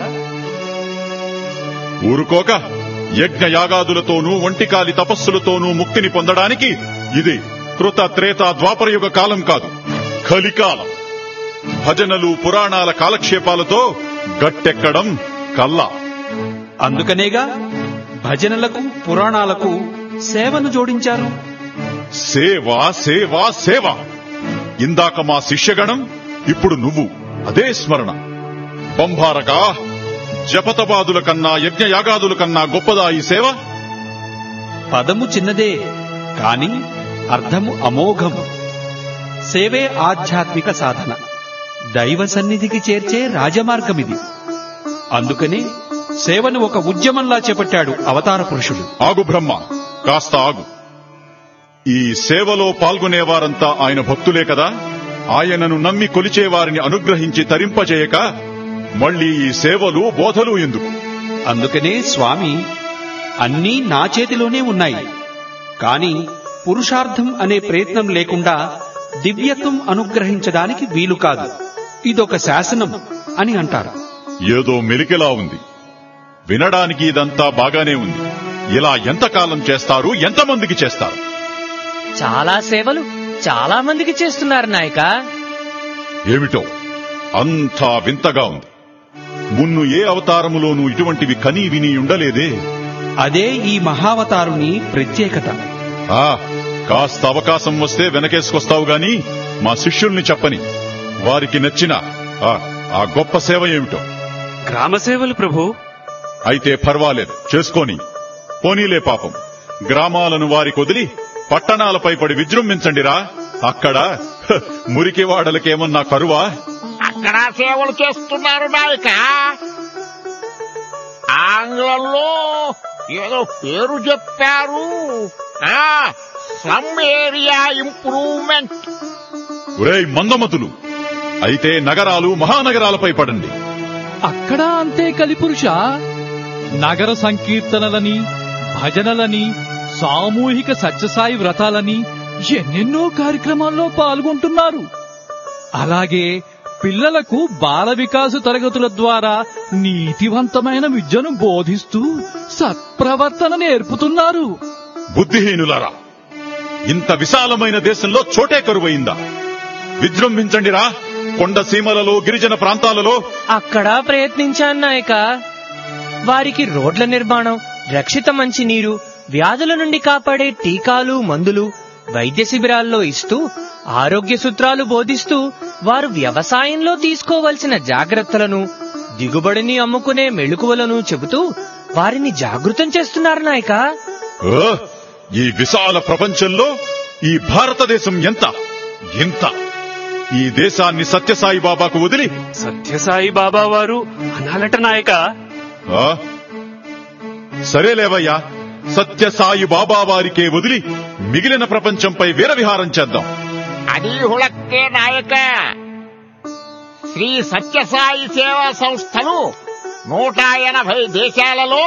ఊరుకోక యజ్ఞ యాగాదులతోనూ ఒంటికాలి తపస్సులతోనూ ముక్తిని పొందడానికి ఇది కృత త్రేత ద్వాపరయుగ కాలం కాదు, కలికాలం. భజనలు పురాణాల కాలక్షేపాలతో గట్టెక్కడం కల్లా. అందుకనేగా భజనలకు పురాణాలకు సేవను జోడించారు. సేవ సేవ సేవ. ఇందాక మా శిష్యగణం, ఇప్పుడు నువ్వు. అదే స్మరణ. బంభారక జపతపాదుల కన్నా యజ్ఞయాగాదుల కన్నా గొప్పదా ఈ సేవ? పదము చిన్నదే కాని అర్థము అమోఘము. సేవే ఆధ్యాత్మిక సాధన. దైవ సన్నిధికి చేర్చే రాజమార్గమిది. అందుకనే సేవను ఒక ఉద్యమంలా చేపట్టాడు అవతార పురుషుడు. ఆగు బ్రహ్మ, కాస్త ఆగు. ఈ సేవలో పాల్గొనేవారంతా ఆయన భక్తులే కదా. ఆయనను నమ్మి కొలిచేవారిని అనుగ్రహించి తరింపజేయక మళ్లీ ఈ సేవలు బోధలు ఎందుకు? అందుకనే స్వామి, అన్నీ నా చేతిలోనే ఉన్నాయి, కాని పురుషార్థం అనే ప్రయత్నం లేకుండా దివ్యత్వం అనుగ్రహించడానికి వీలు కాదు, ఇదొక శాసనం అని అంటారు. ఏదో మెలికెలా ఉంది. వినడానికి ఇదంతా బాగానే ఉంది. ఇలా ఎంతకాలం చేస్తారు? ఎంతమందికి చేస్తారు? చాలా సేవలు చాలా మందికి చేస్తున్నారు నాయక. ఏమిటో అంతా వింతగా ఉంది. మున్ను ఏ అవతారములోనూ ఇటువంటివి కనీ విని ఉండలేదే. అదే ఈ మహావతారుని ప్రత్యేకత. కాస్త అవకాశం వస్తే వెనకేసుకొస్తావు గాని మా శిష్యుల్ని చెప్పని. వారికి నచ్చిన ఆ గొప్ప సేవ ఏమిటో. గ్రామ సేవలు ప్రభు. అయితే పర్వాలేదు, చేసుకోని. పోనీలే పాపం, గ్రామాలను వారికి వదిలి పట్టణాలపై పడి విజృంభించండిరా. అక్కడ మురికివాడలకేమన్నా కరువా? అక్కడ సేవలు చేస్తున్నారు నాయక. ఆంగ్లంలో ఏదో పేరు చెప్పారు, సమ్ ఏరియా ఇంప్రూవ్మెంట్. ఒరేయ్ మందమతులు, అయితే నగరాలు మహానగరాలపై పడండి. అక్కడ అంతే కలిపురుష. నగర సంకీర్తనలని, భజనలని, సామూహిక సత్యసాయి వ్రతాలని ఎన్నెన్నో కార్యక్రమాల్లో పాల్గొంటున్నారు. అలాగే పిల్లలకు బాల వికాస తరగతుల ద్వారా నీతివంతమైన విద్యను బోధిస్తూ సత్ప్రవర్తన నేర్పుతున్నారు. బుద్ధిహీనులారా, ఇంత విశాలమైన దేశంలో చోటే కరువైందా? విజృంభించండిరా కొండ సీమలలో, గిరిజన ప్రాంతాలలో. అక్కడ ప్రయత్నించాను నాయక. వారికి రోడ్ల నిర్మాణం, రక్షిత మంచినీరు, వ్యాధుల నుండి కాపాడే టీకాలు, మందులు వైద్య శిబిరాల్లో ఇస్తూ ఆరోగ్య సూత్రాలు బోధిస్తూ వారు వ్యవసాయంలో తీసుకోవలసిన జాగ్రత్తలను, దిగుబడిని అమ్ముకునే మెళుకువలను చెబుతూ వారిని జాగృతం చేస్తున్నారు నాయక. ఈ విశాల ప్రపంచంలో ఈ భారతదేశం ఎంత ఎంత! ఈ దేశాన్ని సత్యసాయి బాబాకు వదిలి సత్యసాయి బాబా వారు అనాలట నాయక. సరేలేవయ్యా, సత్యసాయి బాబా వారికే వదిలి మిగిలిన ప్రపంచంపై వీరవిహారం చేద్దాం. అది హుళక్కే నాయక. శ్రీ సత్యసాయి సేవా సంస్థలు 180 దేశాలలో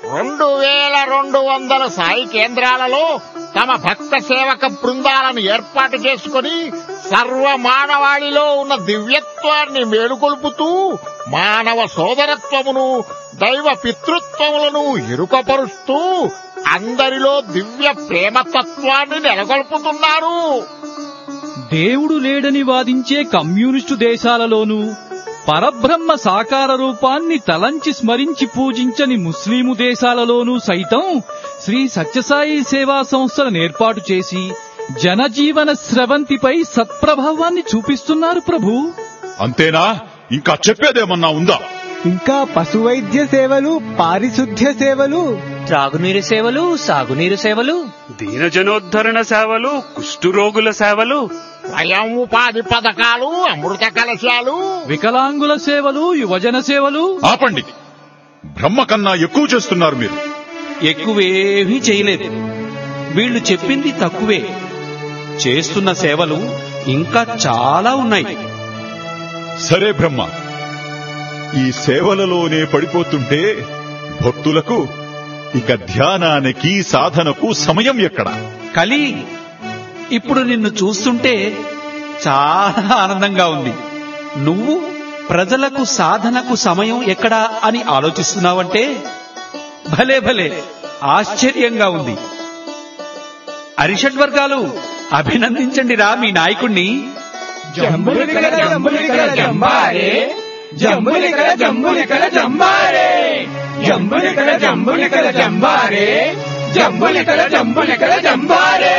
2200 సాయి కేంద్రాలలో తమ భక్త సేవక బృందాలను ఏర్పాటు చేసుకుని సర్వమానవాళిలో ఉన్న దివ్యత్వాన్ని మేలుకొల్పుతూ మానవ సోదరత్వమును, దైవ పితృత్వములను ఇరుకపరుస్తూ అందరిలో దివ్య ప్రేమతత్వాన్ని నెలకొల్పుతున్నారు. దేవుడు లేడని వాదించే కమ్యూనిస్టు దేశాలలోనూ, పరబ్రహ్మ సాకార రూపాన్ని తలంచి స్మరించి పూజించని ముస్లిము దేశాలలోనూ సైతం శ్రీ సత్యసాయి సేవా సంస్థలను ఏర్పాటు చేసి జనజీవన స్రవంతిపై సత్ప్రభావాన్ని చూపిస్తున్నారు ప్రభు. అంతేనా? ఇంకా చెప్పేదేమన్నా ఉందా? ఇంకా పశువైద్య సేవలు, పారిశుద్ధ్య సేవలు, త్రాగునీరు సేవలు, సాగునీరు సేవలు, దీనజనోద్ధరణ సేవలు, కుష్ఠురోగుల సేవలు, స్వయం ఉపాధి పథకాలు, అమృత కలశాలు, వికలాంగుల సేవలు, యువజన సేవలు. ఆపండి, బ్రహ్మ కన్నా ఎక్కువ చేస్తున్నారు మీరు. ఎక్కువేమీ చేయలేదు. వీళ్లు చెప్పింది తక్కువే. చేస్తున్న సేవలు ఇంకా చాలా ఉన్నాయి. సరే బ్రహ్మ, ఈ సేవలలోనే పడిపోతుంటే భక్తులకు ఇక ధ్యానానికి, సాధనకు సమయం ఎక్కడ? కలి, ఇప్పుడు నిన్ను చూస్తుంటే చాలా ఆనందంగా ఉంది. నువ్వు ప్రజలకు సాధనకు సమయం ఎక్కడా అని ఆలోచిస్తున్నావంటే భలే భలే ఆశ్చర్యంగా ఉంది. అరిషడ్వర్గాలు, అభినందించండిరా మీ నాయకుణ్ణి. జంబులికల జంబులికల జంబారే, జంబులికల జంబులికల జంబారే, జంబులికల జంబులికల జంబారే, జంబులికల జంబులికల జంబారే.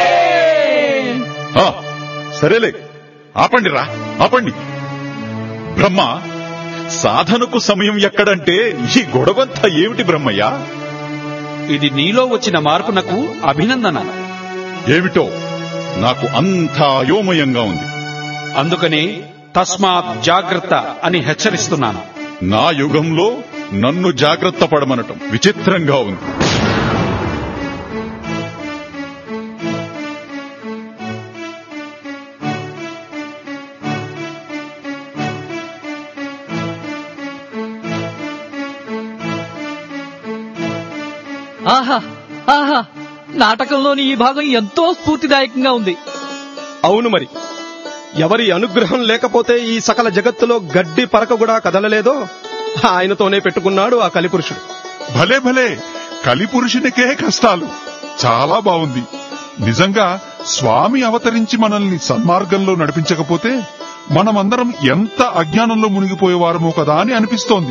సరేలే, ఆపండిరా, ఆపండి. బ్రహ్మ, సాధనకు సమయం ఎక్కడంటే ఈ గొడవంతా ఏమిటి బ్రహ్మయ్యా? ఇది నీలో వచ్చిన మార్పునకు అభినందన. ఏమిటో నాకు అంతా అయోమయంగా ఉంది. అందుకనే తస్మాత్ జాగ్రత్త అని హెచ్చరిస్తున్నాను. నా యుగంలో నన్ను జాగ్రత్త పడమనటం విచిత్రంగా ఉంది. ఆహా ఆహా, నాటకంలోని ఈ భాగం ఎంతో స్ఫూర్తిదాయకంగా ఉంది. అవును మరి, ఎవరి అనుగ్రహం లేకపోతే ఈ సకల జగత్తులో గడ్డి పరక కూడా కదలలేదో ఆయనతోనే పెట్టుకున్నాడు ఆ కలిపురుషుడు. భలే భలే, కలిపురుషునికే కష్టాలు. చాలా బాగుంది. నిజంగా స్వామి అవతరించి మనల్ని సన్మార్గంలో నడిపించకపోతే మనమందరం ఎంత అజ్ఞానంలో మునిగిపోయేవారమో కదా అని అనిపిస్తోంది.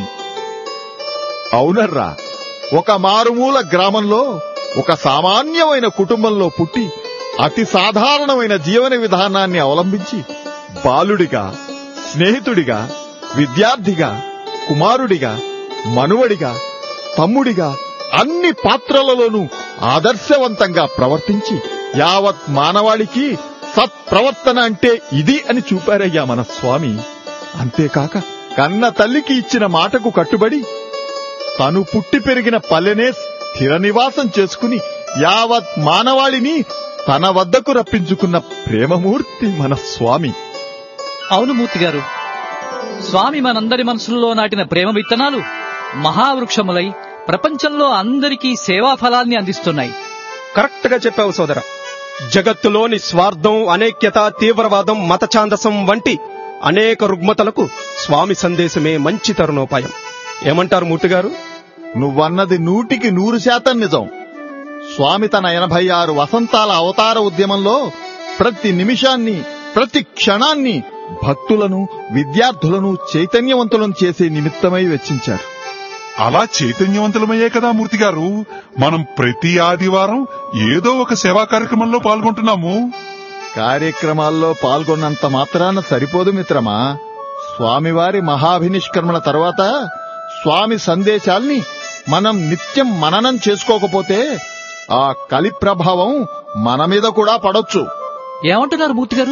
అవునర్రా, ఒక మారుమూల గ్రామంలో ఒక సామాన్యమైన కుటుంబంలో పుట్టి అతి సాధారణమైన జీవన విధానాన్ని అవలంబించి బాలుడిగా, స్నేహితుడిగా, విద్యార్థిగా, కుమారుడిగా, మనువడిగా, తమ్ముడిగా అన్ని పాత్రలలోనూ ఆదర్శవంతంగా ప్రవర్తించి యావత్ మానవాళికి సత్ప్రవర్తన అంటే ఇది అని చూపారయ్యా మన స్వామి. అంతేకాక కన్న తల్లికి ఇచ్చిన మాటకు కట్టుబడి తను పుట్టి పెరిగిన పల్లెనే స్థిర నివాసం చేసుకుని యావత్ మానవాళిని తన వద్దకు రప్పించుకున్న ప్రేమమూర్తి మన స్వామి. అవును మూర్తి గారు, స్వామి మనందరి మనసుల్లో నాటిన ప్రేమ విత్తనాలు మహావృక్షములై ప్రపంచంలో అందరికీ సేవా ఫలాన్ని అందిస్తున్నాయి. కరెక్ట్ గా చెప్పావు సోదర. జగత్తులోని స్వార్థం, అనేక్యత, తీవ్రవాదం, మతఛాందసం వంటి అనేక రుగ్మతలకు స్వామి సందేశమే మంచి తరుణోపాయం. ఏమంటారు మూర్తి గారు? నువ్వన్నది 100% నిజం. స్వామి తన 86 వసంతాల అవతార ఉద్యమంలో ప్రతి నిమిషాన్ని, ప్రతి క్షణాన్ని భక్తులను, విద్యార్థులను చైతన్యవంతులను చేసే నిమిత్తమై వెచ్చించారు. అలా చైతన్యవంతులమయ్యే కదా మూర్తి గారు మనం ప్రతి ఆదివారం ఏదో ఒక సేవా కార్యక్రమంలో పాల్గొంటున్నాము. కార్యక్రమాల్లో పాల్గొన్నంత మాత్రాన సరిపోదు మిత్రమా. స్వామివారి మహాభినిష్కర్మణ తర్వాత స్వామి సందేశాల్ని మనం నిత్యం మననం చేసుకోకపోతే ఆ కలి ప్రభావం మన మీద కూడా పడొచ్చు. ఏమంటున్నారు మూర్తి గారు?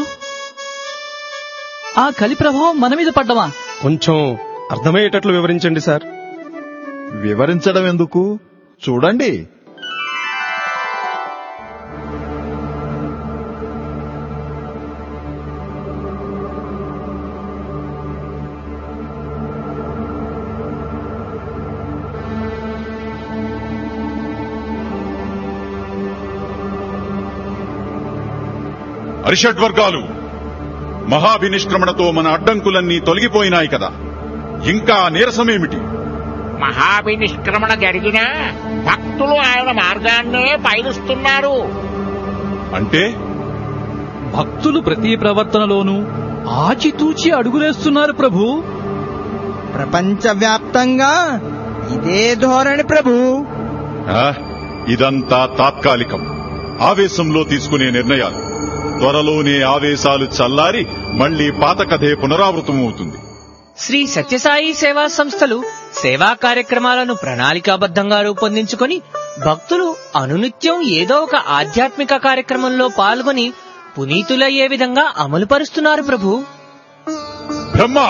ఆ కలి ప్రభావం మన మీద పడ్డమా? కొంచెం అర్థమయ్యేటట్లు వివరించండి సార్. వివరించడం ఎందుకు, చూడండి. అరిషడ్వర్గాలు, మహాభినిష్క్రమణతో మన అడ్డంకులన్నీ తొలగిపోయినాయి కదా, ఇంకా నీరసమేమిటి? మహాభినిష్క్రమణ జరిగినా భక్తులు ఆయన మార్గాన్నే పయనిస్తున్నారు. అంటే భక్తులు ప్రతి ప్రవర్తనలోనూ ఆచితూచి అడుగులేస్తున్నారు ప్రభు. ప్రపంచవ్యాప్తంగా ఇదే ధోరణి ప్రభు. ఇదంతా తాత్కాలికం, ఆవేశంలో తీసుకునే నిర్ణయాలు. త్వరలోనే ఆవేశాలు చల్లారి మళ్లీ పాత కథే పునరావృతమవుతుంది. శ్రీ సత్యసాయి సేవా సంస్థలు సేవా కార్యక్రమాలను ప్రణాళికాబద్ధంగా రూపొందించుకొని భక్తులు అనునిత్యం ఏదో ఒక ఆధ్యాత్మిక కార్యక్రమంలో పాల్గొని పునీతులయ్యే విధంగా అమలుపరుస్తున్నారు ప్రభు. బ్రహ్మా,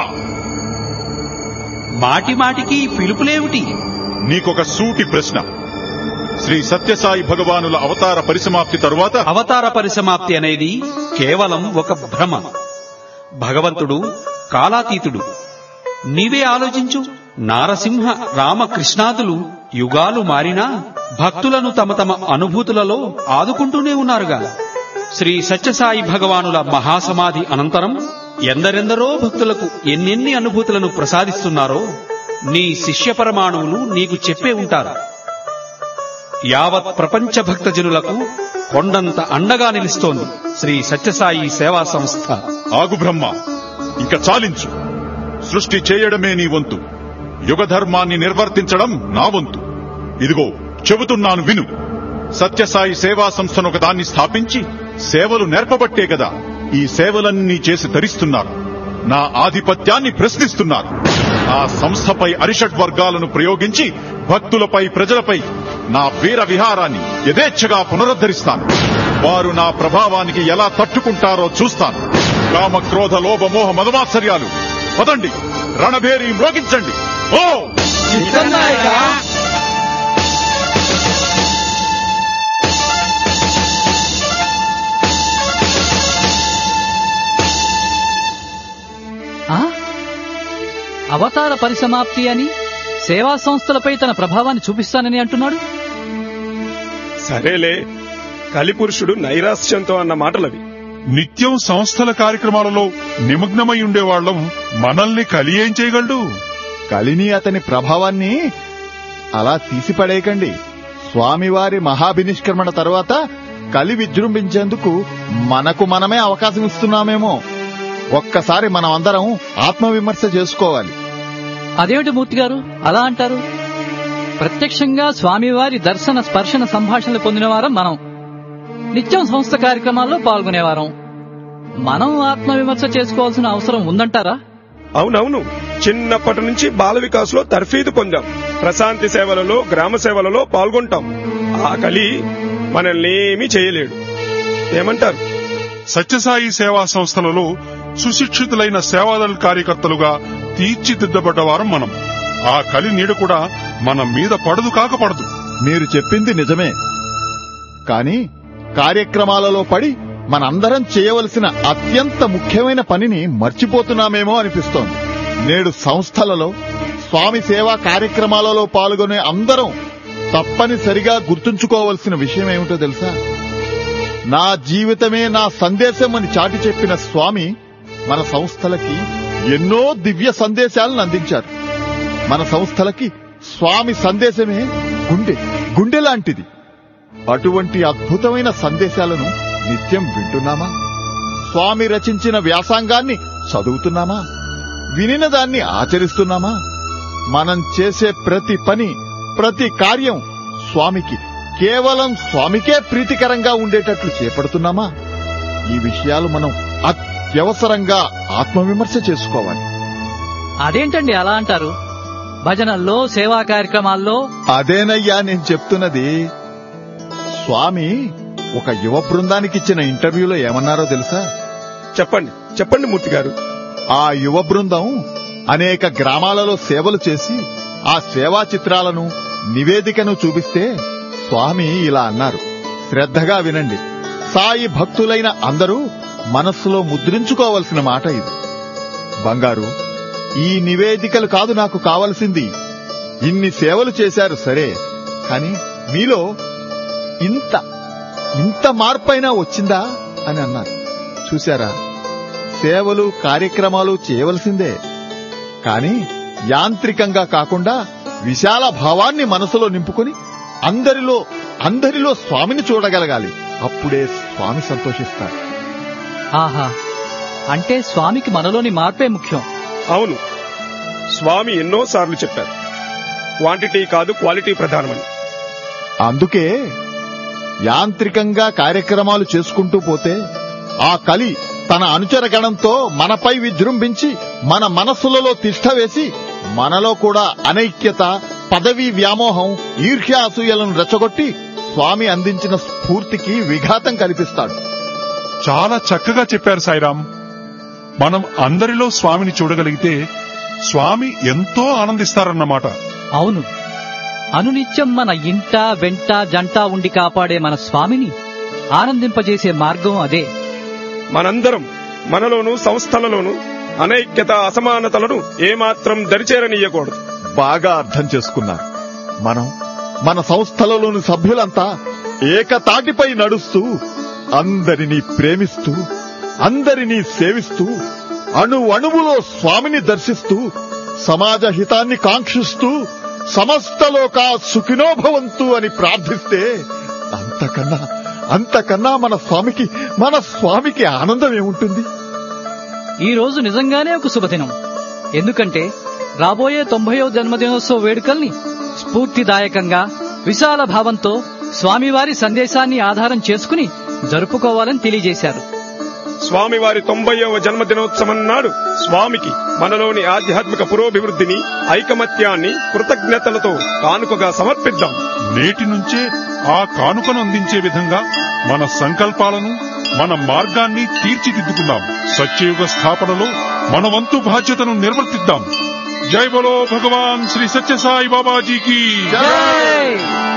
మాటి మాటికి పిలుపులేమిటి? నీకొక సూటి ప్రశ్న. శ్రీ సత్యసాయి భగవానుల అవతార పరిసమాప్తి తరువాత అవతార పరిసమాప్తి అనేది కేవలం ఒక భ్రమ. భగవంతుడు కాలాతీతుడు. నీవే ఆలోచించు. నారసింహ, రామకృష్ణాదులు యుగాలు మారినా భక్తులను తమ తమ అనుభూతులలో ఆదుకుంటూనే ఉన్నారుగా. శ్రీ సత్యసాయి భగవానుల మహాసమాధి అనంతరం ఎందరెందరో భక్తులకు ఎన్నెన్ని అనుభూతులను ప్రసాదిస్తున్నారో నీ శిష్య పరమాణువులు నీకు చెప్పే ఉంటారు. యావత్ ప్రపంచ భక్తజనులకు కొండంత అండగా నిలుస్తోంది శ్రీ సత్యసాయి సేవా సంస్థ. ఆగు బ్రహ్మ, ఇంకా చాలించు. సృష్టి చేయడమే నీ వంతు, యుగధర్మాన్ని నిర్వర్తించడం నా వంతు. ఇదిగో చెబుతున్నాను విను. సత్యసాయి సేవా సంస్థను ఒకదాన్ని స్థాపించి సేవలు నేర్పబట్టే కదా ఈ సేవలన్నీ చేసి తరిస్తున్నారు. నా ఆధిపత్యాన్ని ప్రశ్నిస్తున్నారు. ఆ సంస్థపై అరిషడ్వర్గాలను ప్రయోగించి భక్తులపై, ప్రజలపై నా వీర విహారాన్ని యథేచ్ఛగా పునరుద్ధరిస్తాను. వారు నా ప్రభావానికి ఎలా తట్టుకుంటారో చూస్తాను. కామ క్రోధ లోభ మోహ మదమాత్సర్యాలు పదండి, రణభేరి మ్రోగించండి. ఓ అవతార పరిసమాప్తి అని సేవా సంస్థలపై తన ప్రభావాన్ని చూపిస్తానని అంటున్నాడు. సరేలే, కలిపురుషుడు నైరాశ్యంతో అన్న మాటలవి. నిత్యం సంస్థల కార్యక్రమాలలో నిమగ్నమై ఉండేవాళ్లం మనల్ని కలి ఏం చేయగలడు? కలిని అతని ప్రభావాన్ని అలా తీసిపడేయకండి. స్వామివారి మహాభినిష్క్రమణ తర్వాత కలి విజృంభించేందుకు మనకు మనమే అవకాశం ఇస్తున్నామేమో. ఒక్కసారి మనం అందరం ఆత్మవిమర్శ చేసుకోవాలి. అదేమిటి మూర్తి గారు అలా అంటారు? ప్రత్యక్షంగా స్వామివారి దర్శన స్పర్శన సంభాషణలు పొందినవారం మనం, నిత్యం సంస్థ కార్యక్రమాల్లో పాల్గొనేవారం. మనం ఆత్మవిమర్శ చేసుకోవాల్సిన అవసరం ఉందంటారా? అవునవును, చిన్నప్పటి నుంచి బాల వికాస్ లో తర్ఫీదు పొందాం. ప్రశాంతి సేవలలో, గ్రామ సేవలలో పాల్గొంటాం. ఆ కలి మనల్ని ఏమీ చేయలేడు. ఏమంటారు? సత్యసాయి సేవా సంస్థలలో సుశిక్షితులైన సేవాదళ కార్యకర్తలుగా తీర్చిదిద్దబడ్డవారం మనం. ఆ కలి నీడ కూడా మన మీద పడదు కాకపడదు. మీరు చెప్పింది నిజమే, కాని కార్యక్రమాలలో పడి మనందరం చేయవలసిన అత్యంత ముఖ్యమైన పనిని మర్చిపోతున్నామేమో అనిపిస్తోంది. నేడు సంస్థలలో స్వామి సేవా కార్యక్రమాలలో పాల్గొనే అందరం తప్పనిసరిగా గుర్తుంచుకోవలసిన విషయం ఏమిటో తెలుసా? నా జీవితమే నా సందేశం అని చాటి చెప్పిన స్వామి మన సంస్థలకి ఎన్నో దివ్య సందేశాలను అందించారు. మన సంస్థలకి స్వామి సందేశమే గుండె లాంటిది. అటువంటి అద్భుతమైన సందేశాలను నిత్యం వింటున్నామా? స్వామి రచించిన వ్యాసంగాన్ని చదువుతున్నామా? వినిన దాన్ని ఆచరిస్తున్నామా? మనం చేసే ప్రతి పని, ప్రతి కార్యం స్వామికి, కేవలం స్వామికే ప్రీతికరంగా ఉండేటట్లు చేపడుతున్నామా? ఈ విషయాలు మనం అత్యవసరంగా ఆత్మవిమర్శ చేసుకోవాలి. అదేంటండి అలా అంటారు? భజనల్లో, సేవా కార్యక్రమాల్లో. అదేనయ్యా నేను చెప్తున్నది. స్వామి ఒక యువ బృందానికి ఇచ్చిన ఇంటర్వ్యూలో ఏమన్నారో తెలుసా? చెప్పండి మూర్తి గారు. ఆ యువ బృందం అనేక గ్రామాలలో సేవలు చేసి ఆ సేవా చిత్రాలను, నివేదికను చూపిస్తే స్వామి ఇలా అన్నారు. శ్రద్ధగా వినండి. సాయి భక్తులైన అందరూ మనస్సులో ముద్రించుకోవలసిన మాట ఇది. బంగారు, ఈ నివేదికలు కాదు నాకు కావలసింది. ఇన్ని సేవలు చేశారు సరే, కాని మీలో ఇంత మార్పైనా వచ్చిందా అని అన్నారు. చూశారా, సేవలు కార్యక్రమాలు చేయవలసిందే, కాని యాంత్రికంగా కాకుండా విశాల భావాన్ని మనసులో నింపుకొని అందరిలో స్వామిని చూడగలగాలి. అప్పుడే స్వామి సంతోషిస్తారు. ఆహా, అంటే స్వామికి మనలోని మార్పే ముఖ్యం. అవును, స్వామి ఎన్నోసార్లు చెప్పారు, క్వాంటిటీ కాదు క్వాలిటీ ప్రధానమని. అందుకే యాంత్రికంగా కార్యక్రమాలు చేసుకుంటూ పోతే ఆ కలి తన అనుచరగణంతో మనపై విజృంభించి మన మనస్సులలో తిష్ట వేసి మనలో కూడా అనైక్యత, పదవీ వ్యామోహం, ఈర్ష్యాసూయలను రెచ్చగొట్టి స్వామి అందించిన స్ఫూర్తికి విఘాతం కల్పిస్తాడు. చాలా చక్కగా చెప్పారు సాయిరాం. మనం అందరిలో స్వామిని చూడగలిగితే స్వామి ఎంతో ఆనందిస్తారన్నమాట. అవును, అనునిత్యం మన ఇంట వెంట జంట ఉండి కాపాడే మన స్వామిని ఆనందింపజేసే మార్గం అదే. మనందరం మనలోనూ సంస్థలలోనూ అనైక్యత, అసమానతలను ఏమాత్రం దరిచేరనీయకూడదు. బాగా అర్థం చేసుకున్నారు. మన సంస్థలలోని సభ్యులంతా ఏకతాటిపై నడుస్తూ, అందరినీ ప్రేమిస్తూ, అందరినీ సేవిస్తూ, అణువణువులో స్వామిని దర్శిస్తూ, సమాజ హితాన్ని కాంక్షిస్తూ, సమస్తలోకా సుఖినోభవంతు అని ప్రార్థిస్తే అంతకన్నా మన స్వామికి ఆనందం ఏముంటుంది? ఈ రోజు నిజంగానే ఒక శుభదినం. ఎందుకంటే రాబోయే 90వ జన్మదినోత్సవ వేడుకల్ని స్ఫూర్తిదాయకంగా, విశాల భావంతో స్వామివారి సందేశాన్ని ఆధారం చేసుకుని జరుపుకోవాలని తెలియజేశారు. స్వామివారి 90వ జన్మదినోత్సవం నాడు స్వామికి మనలోని ఆధ్యాత్మిక పురోభివృద్ధిని, ఐకమత్యాన్ని కృతజ్ఞతలతో కానుకగా సమర్పిద్దాం. నేటి నుంచే ఆ కానుకను అందించే విధంగా మన సంకల్పాలను, మన మార్గాన్ని తీర్చిదిద్దుకుందాం. సత్యయుగ స్థాపనలో మన వంతు బాధ్యతను నిర్వర్తిద్దాం. జై బోలో భగవాన్ శ్రీ సత్యసాయి బాబాజీకి జై.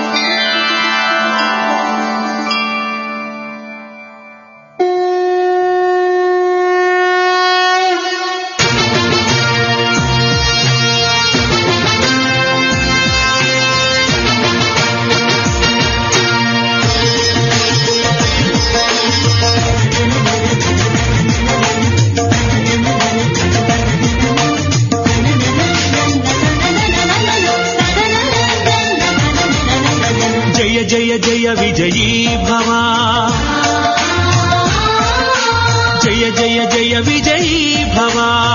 జయ జయ విజయీ భవ, జయ జయ జయ విజయీ భవ,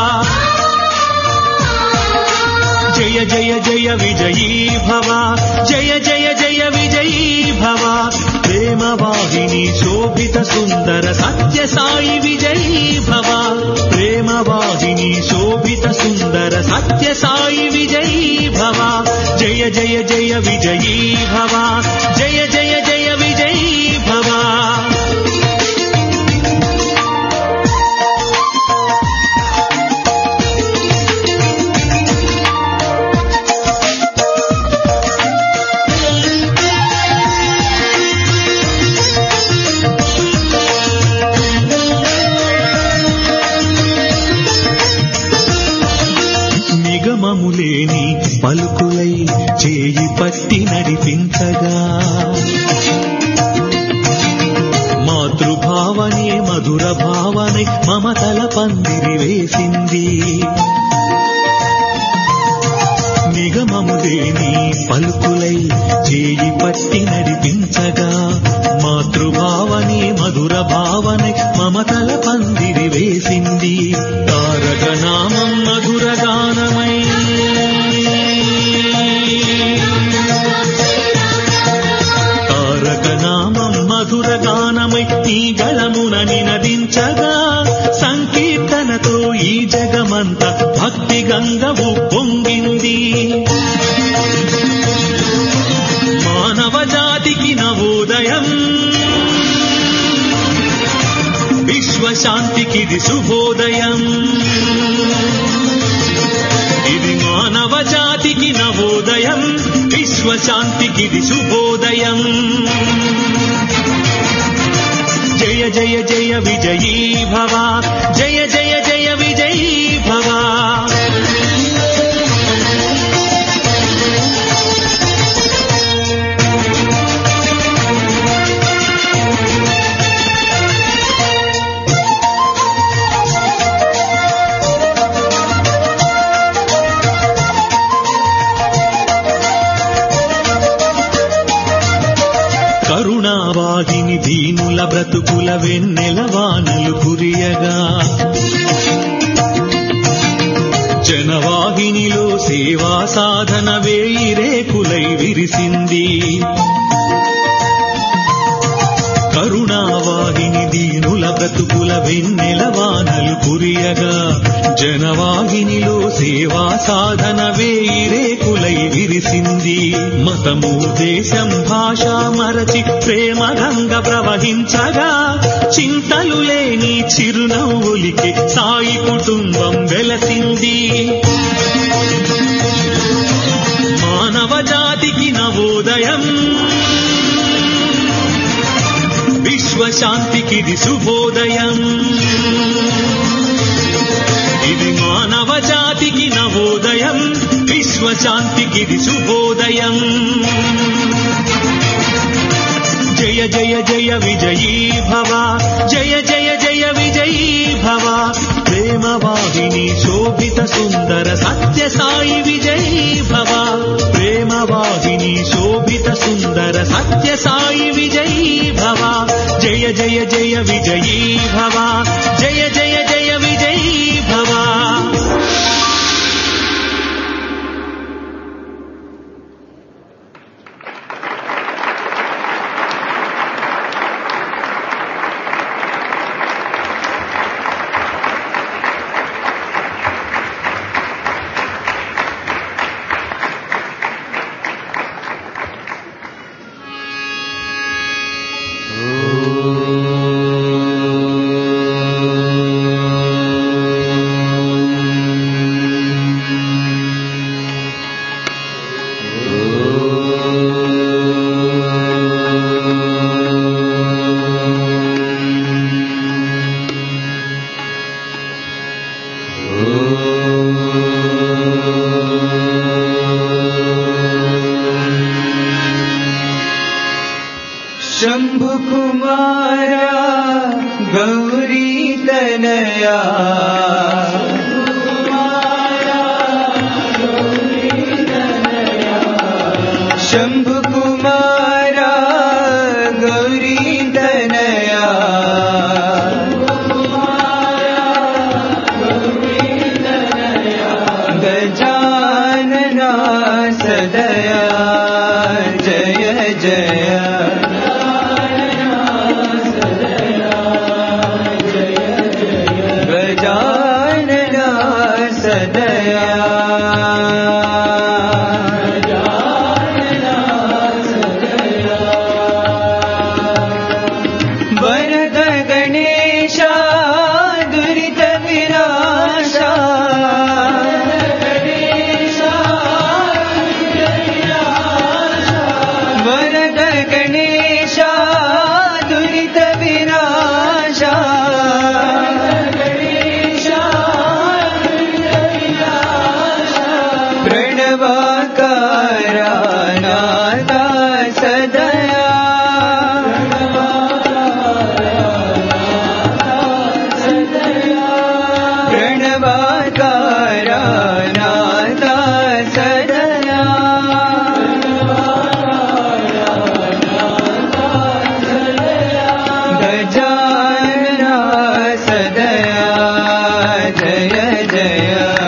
జయ జయ జయ విజయీ భవ, జయ జయ జయ విజయీ భవ. ప్రేమవాహిని శోభిత సుందర సత్య సాయి విజయీ భవ, ప్రేమవాహిని శోభిత సుందర సత్య సాయి విజయీ భవ. జయ జయ జయ విజయీ భవ, జయ జయ జయ విజయీ భవ. నిగమములేని పలుకులై చేయి పట్టి నడిపించగా, మాతృభావనే మధుర భావనే మమతల పందిరి వేసింది. నిగమములేని పలుకులై చేయి పట్టి నడిపించగా, మాతృభావనే మధుర భావనే మమతల పందిరి వేసింది. తారక నామం మధుర గానమై, తారక నామం మధుర గానమై నీ గళమున నినదించగా, సంకీర్తనతో ఈ జగమంతా భక్తి గంగవు పొంగింది. మానవ జాతికి నవోదయం, విశ్వశాంతికిది శుభోదయం. ఇది మానవ జాతికి నవోదయం, విశ్వశాంతికిది శుభోదయం. జయ జయ జయ విజయీ భవ, జయ జయ జయ విజయీ భవ. కరుణావాహిని దీనుల బ్రతుకుల వెన్నెల వానలు కురియగా, జనవాహినిలో సేవా సాధన వేయి రేకులై విరిసింది. కరుణావాహిని దీనుల బ్రతుకుల వెన్నెల వానలు కురియగా, జనవాహినిలో సేవా సాధన వేయి రేకులై విరిసింది. మతము దేశం భాష మరచి ప్రేమ గంగ ప్రవహించగా, చింతలు లేని చిరునవ్వులికి సాయి కుటుంబం వెలసింది. మానవ జాతికి నవోదయం, విశ్వశాంతికిది శుభోదయం. ఇది మానవ జాతికి నవోదయం, విశ్వశాంతికిది శుభోదయం. జయ జయ జయ విజయీ భవ, జయ జయ జయ విజయీ భవ. ప్రేమవాహిని శోభిత సుందర సత్య సాయి విజయీ భవ, ప్రేమవాహిని శోభిత సుందర సత్య సాయి విజయీ భవ. జయ జయ జయ విజయీ భవ, జయ జయ జయ విజయీ భవ. शंभु कुमारा गौरी तनया शंभु कुमारा गौरी तनया गजानना सदया जय जय गजानना सदया वरद गणेशा दुरित विनाशा वरद गणेशा दुरित विनाशा प्रणवाकारा नादा सदया प्रणवाकारा नादा सदया गजानना सदया जय जय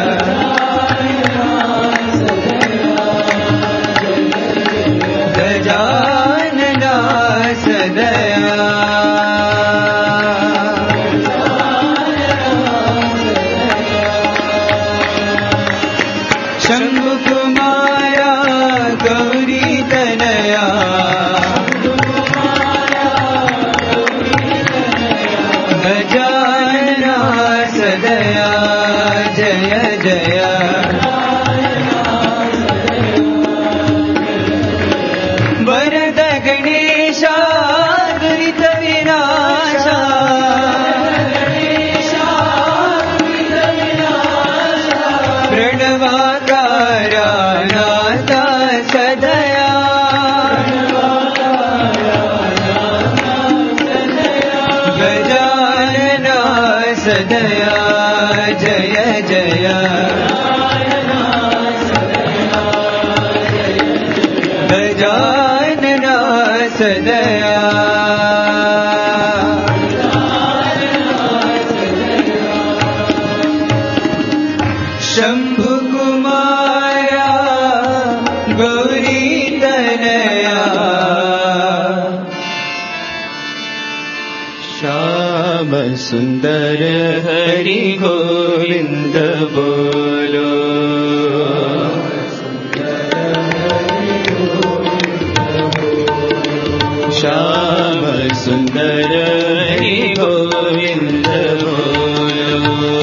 गजानना सदया शंभु कुमारा गौरी तनया गजानना सदया जय जय वरद गणेशा दुरित विनाशा प्रणवाकारा नादा सदया गजानना सदया जय जय गजानना सदया शंभु कुमारा गौरी तनया श्याम सुंदर हरि गोविंद बोलो श्याम सुंदर हरि गोविंद बोलो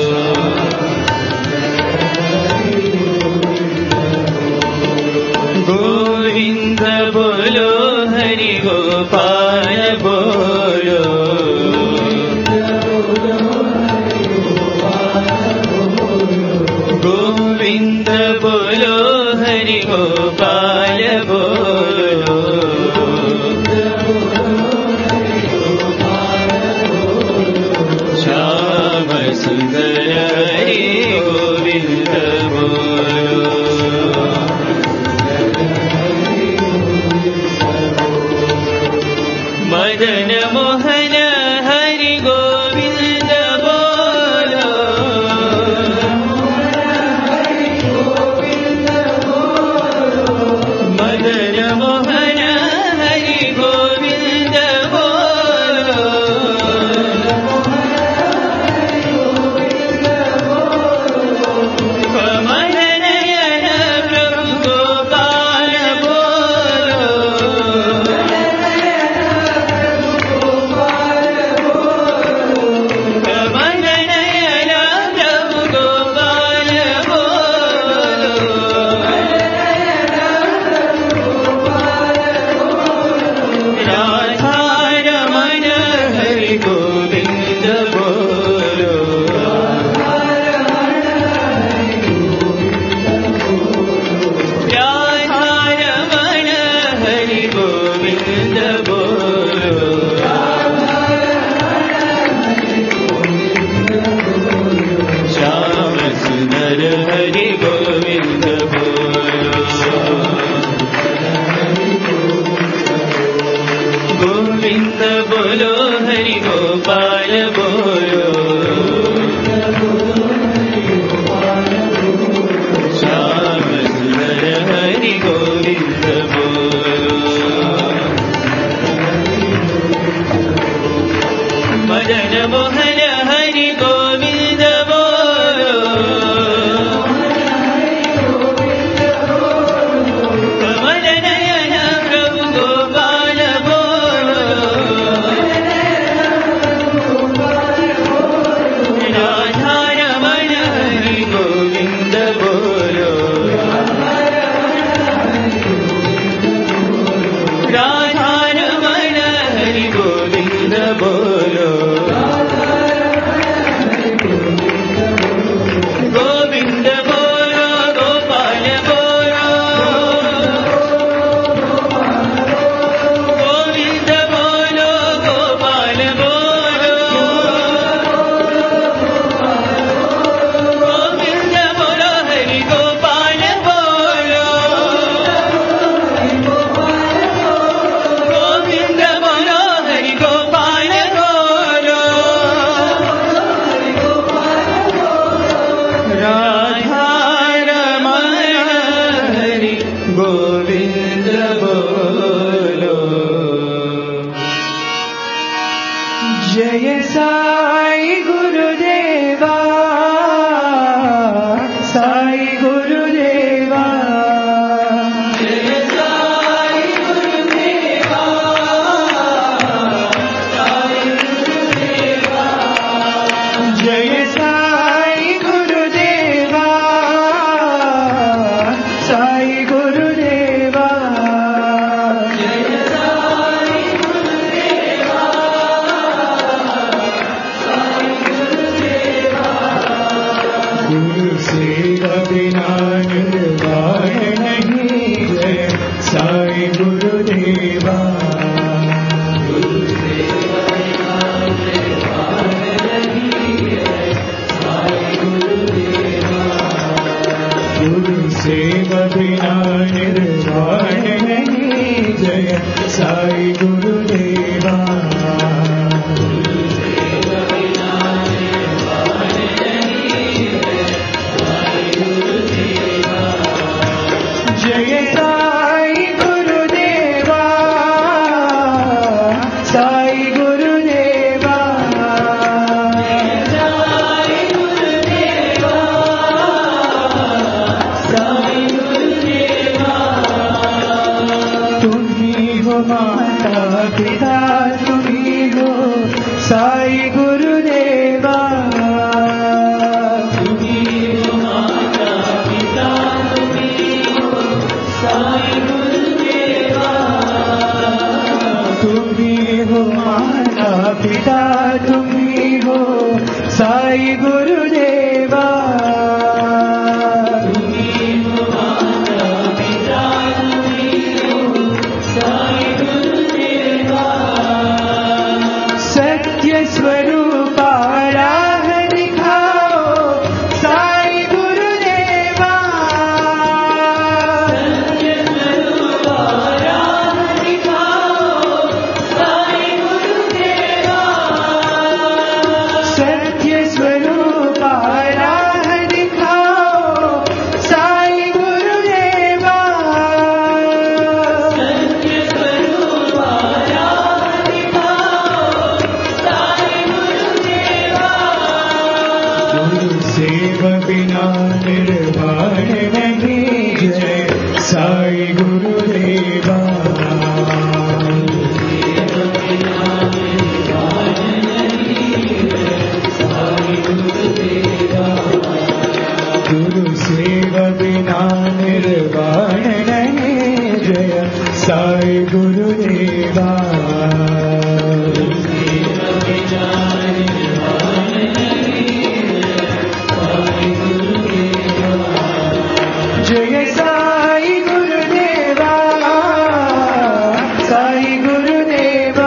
गोविंद बोलो हरि गोपाल बोलो गोविंद बोलो हरि गोपाल बोलो श्याम सुंदर हरि गोविंद बोलो मदन मोहन हरि गोविंद बोलो मदन मोहन हरि गोविंद बोलो कमल नयन प्रभु गोपाल बोलो जय साई गुरुदेवा साई गुरुदेवा जय साई गुरुदेवा साई गुरुदेवा जय साई गुरुदेवा साई गुरुदेवा जय साई गुरुदेवा गुरु सेवा बिना निर्वाण नहीं जय साई गुरुदेवा गुरु सेवा बिना निर्वाण नहीं जय साई गुरुदेवा गुरु सेवा बिना निर्वाण नहीं जय साई गुरुदेवा जय साई गुरुदेवा साई गुरुदेवा साई गुरुदेवा साई गुरुदेवा तुम ही हो माता पिता तुम ही हो साई गुरुदेवा तुम ही हो माता पिता तुम ही हो साई गुरुदेवा तुम ही हो माता पिता तुम ही हो साई गुरुदेवा तुम ही हो माता पिता तुम ही हो साई गुरुदेवा सत्य स्वरूपा राह दिखाओ साई गुरुदेवा सत्य स्वरूपा राह दिखाओ साई गुरुदेवा सत्य स्वरूपा राह दिखाओ साई गुरुदेवा सत्य स्वरूपा राह दिखाओ साई गुरुदेवा गुरु सेवा बिना निर्वाण नहीं जय साई गुरुदेवा गुरु सेवा बिना निर्वाण नहीं जय साई गुरुदेवा जय साई गुरुदेवा साई गुरुदेवा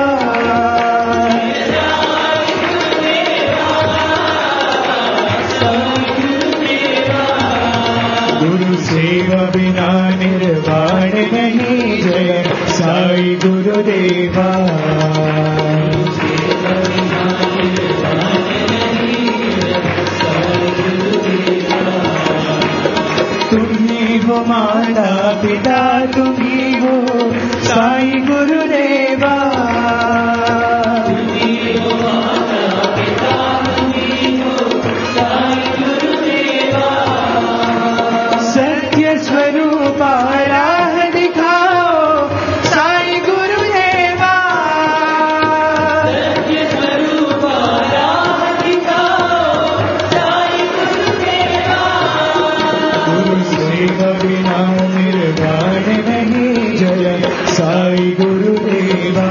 गुरु सेवा बिना निर्वाण नहीं जय साई गुरुदेवा तुम ही हो माता पिता तुम ही हो साई गुरुदेवा तुम ही हो माता पिता तुम ही हो साई गुरुदेवा सत्य स्वरूपा राह दिखाओ साई गुरुदेवा सत्य स्वरूपा राह दिखाओ साई गुरुदेवा गुरु सेवा बिना निर्वाण नहीं जय साई गुरुदेवा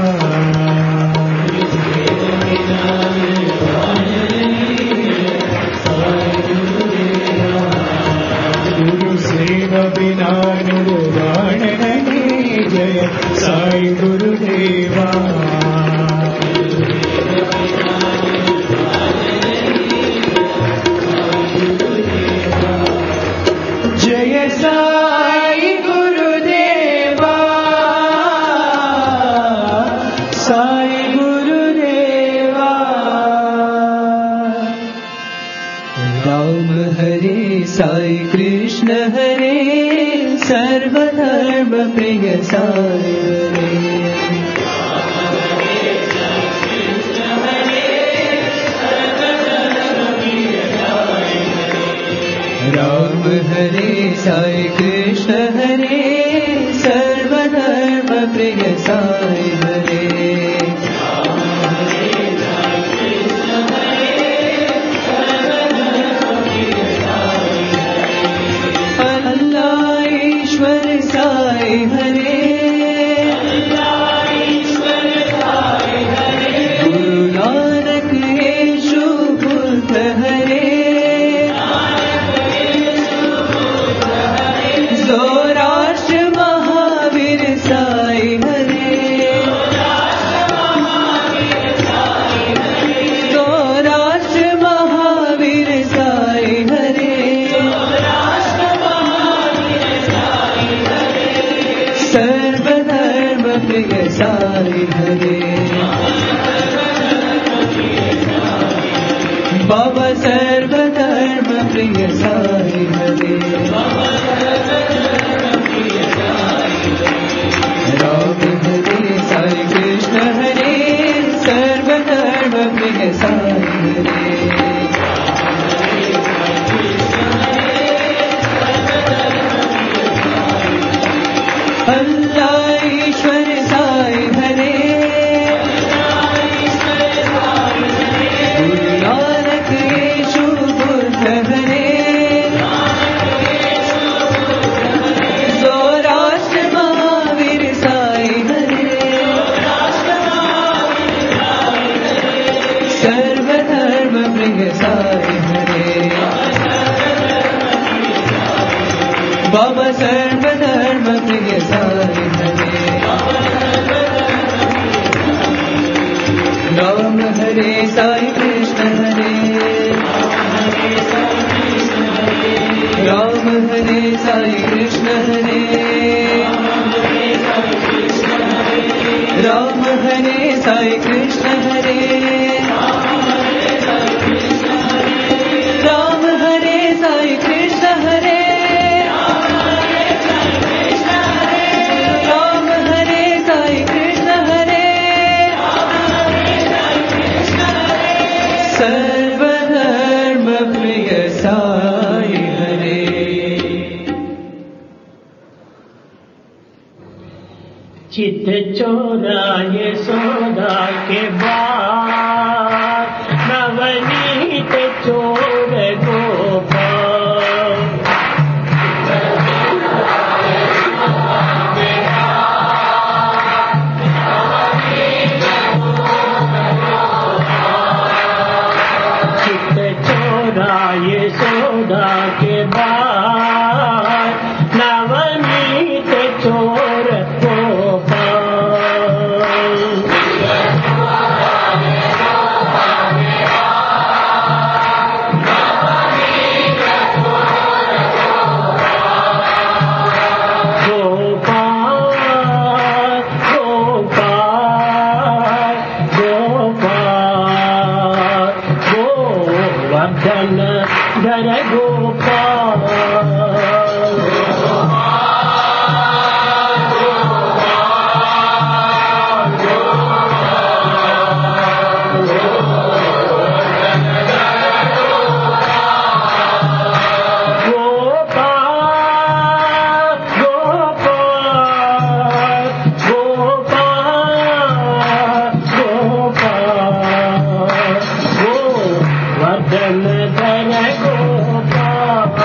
गुरु सेवा बिना निर्वाण नहीं जय साई गुरुदेवा जय साई गुरुदेवा साई गुरुदेवा राम हरे साई कृष्ण हरे सर्वधर्म प्रिय साई हरे साई कृष्ण हरे सर्वधर्म प्रिय साई हरे अल्लाह ईश्वर साई हरे गुरु नानक येशु बुद्ध हरे सौराष्ट्र महावीर साई हरे सौराष्ट्र महावीर साई हरे सर्वधर्म प्रिय साई हरे बाबा सर्वधर्म प्रिय साई हरे राम हरे साई कृष्ण हरे सर्वधर्म प्रिय साई हरे अल्लाह ईश्वर साई हरे गुरु नानक येशु बुद्ध हरे सौराष्ट्र महावीर साई हरे सर्वधर्म प्रिय साई हरे बाबा सर्वधर्म प्रिय साई हरे राम हरे साई कृष्ण हरे राम हरे साई कृष्ण हरे राम हरे साई कृष्ण हरे राम हरे साई कृष्ण हरे राम हरे साई कृष्ण हरे सर्वधर्म प्रिय साई हरे चित चोराय सोदा के बाद नवनीत चोर गोपाल चित चोराय सोदा के बाद नवनीत चोर धर गोपाल गोवर्धन धर गोपाल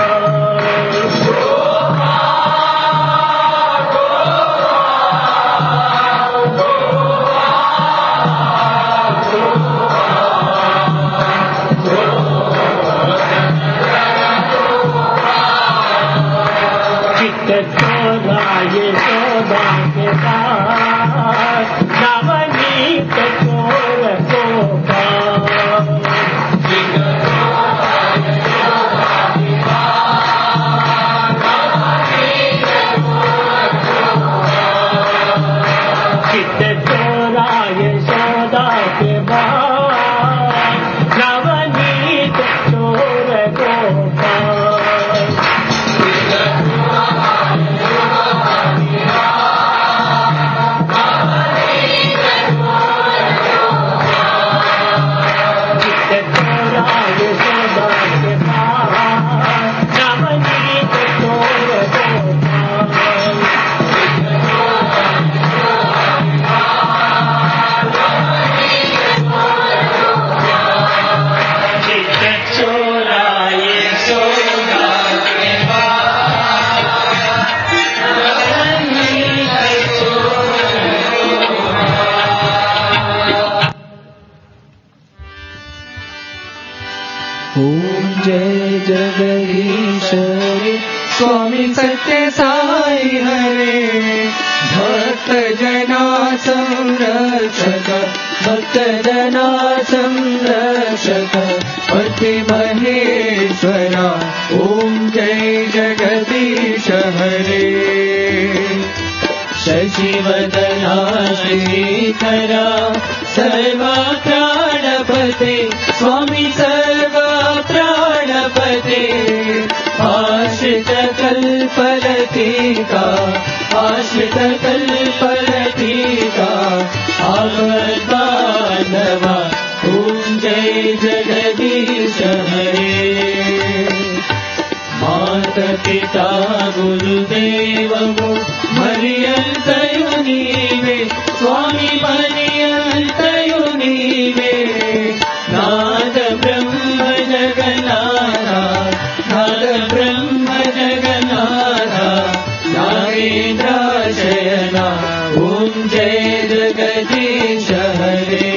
जय जगदीश हरे स्वामी सत्य साई हरे भक्त जना संरक्षक भक्त जना संरक्षक पति महेश्वरा ओम जय जगदीश हरे शशिवदना श्रीधरा सर्वा प्राणपते स्वामी सर्वा प्राणपते आश्रित कल्पलतिका आश्रित कल्पलतिका आवद्बान्धवा ओम जय जगदीश हरे मात पिता गुरुदेवो मर्यन्तयो नीवे स्वामी मर्यन्तयो नीवे नाद ब्रह्म जगन्नाथा नाद ब्रह्म जगन्नाथा नागेन्द्राशयना ओम जय जगदीश हरे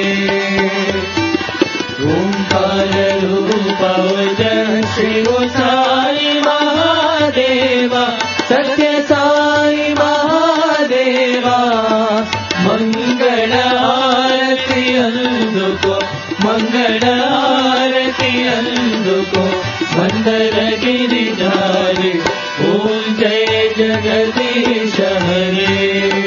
ओंकार रूपवज श्री साई महादेवा सत्य साई महादेवा मंगल आरती अंदुको मंगल आरती अंदुको मंदर गिरिधारी ओम जय जगदीश हरे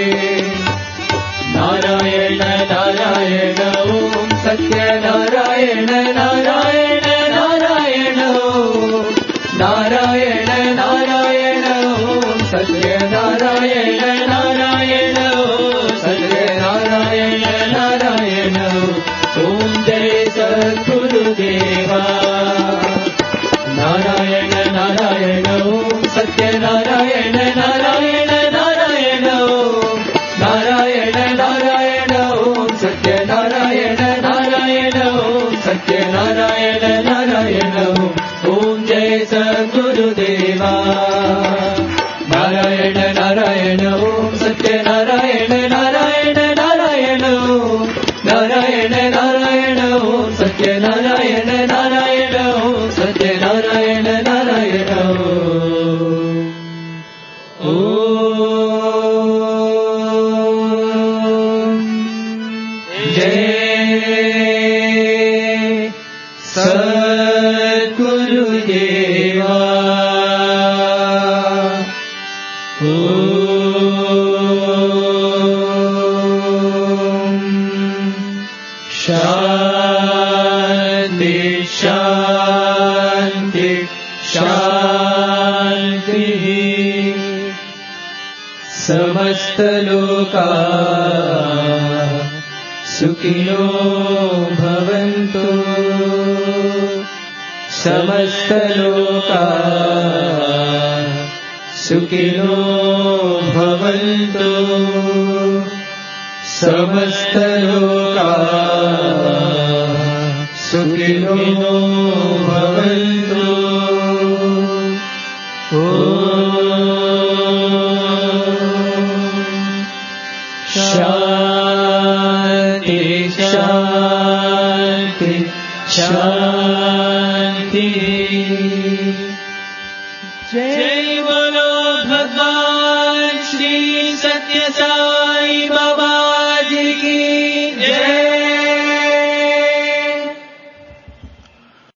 नारायण नारायण ओम सत्य नारायण नारायण नारायण ओम नारायण नारायण ओम सत्य नारायण नारायण ओम सत्य नारायण नारायण ओम जय सद्गुरुदेवा नारायण नारायण ओम सत्य नारायण नारायण नारायण ओम नारायण नारायण ओम सत्य नारायण नारायण ओम सत्य नारायण नारायण ओम जय सद्गुरुदेवा नारायण नारायण ओम सत्य नारायण नारायण नारायण ओम नारायण नारायण ओम सत्य नारायण नारायण ओम सत्य नारायण नारायण सद्गुरुदेवा शांति शांति शांति समस्त लोका सुखिनो भवन्तु समस्त लोका सुखिनो भवन्तु समस्त लोका सुखिनो भवन्तु शांति शांति शांति जय बोलो भगवान श्री सत्य साई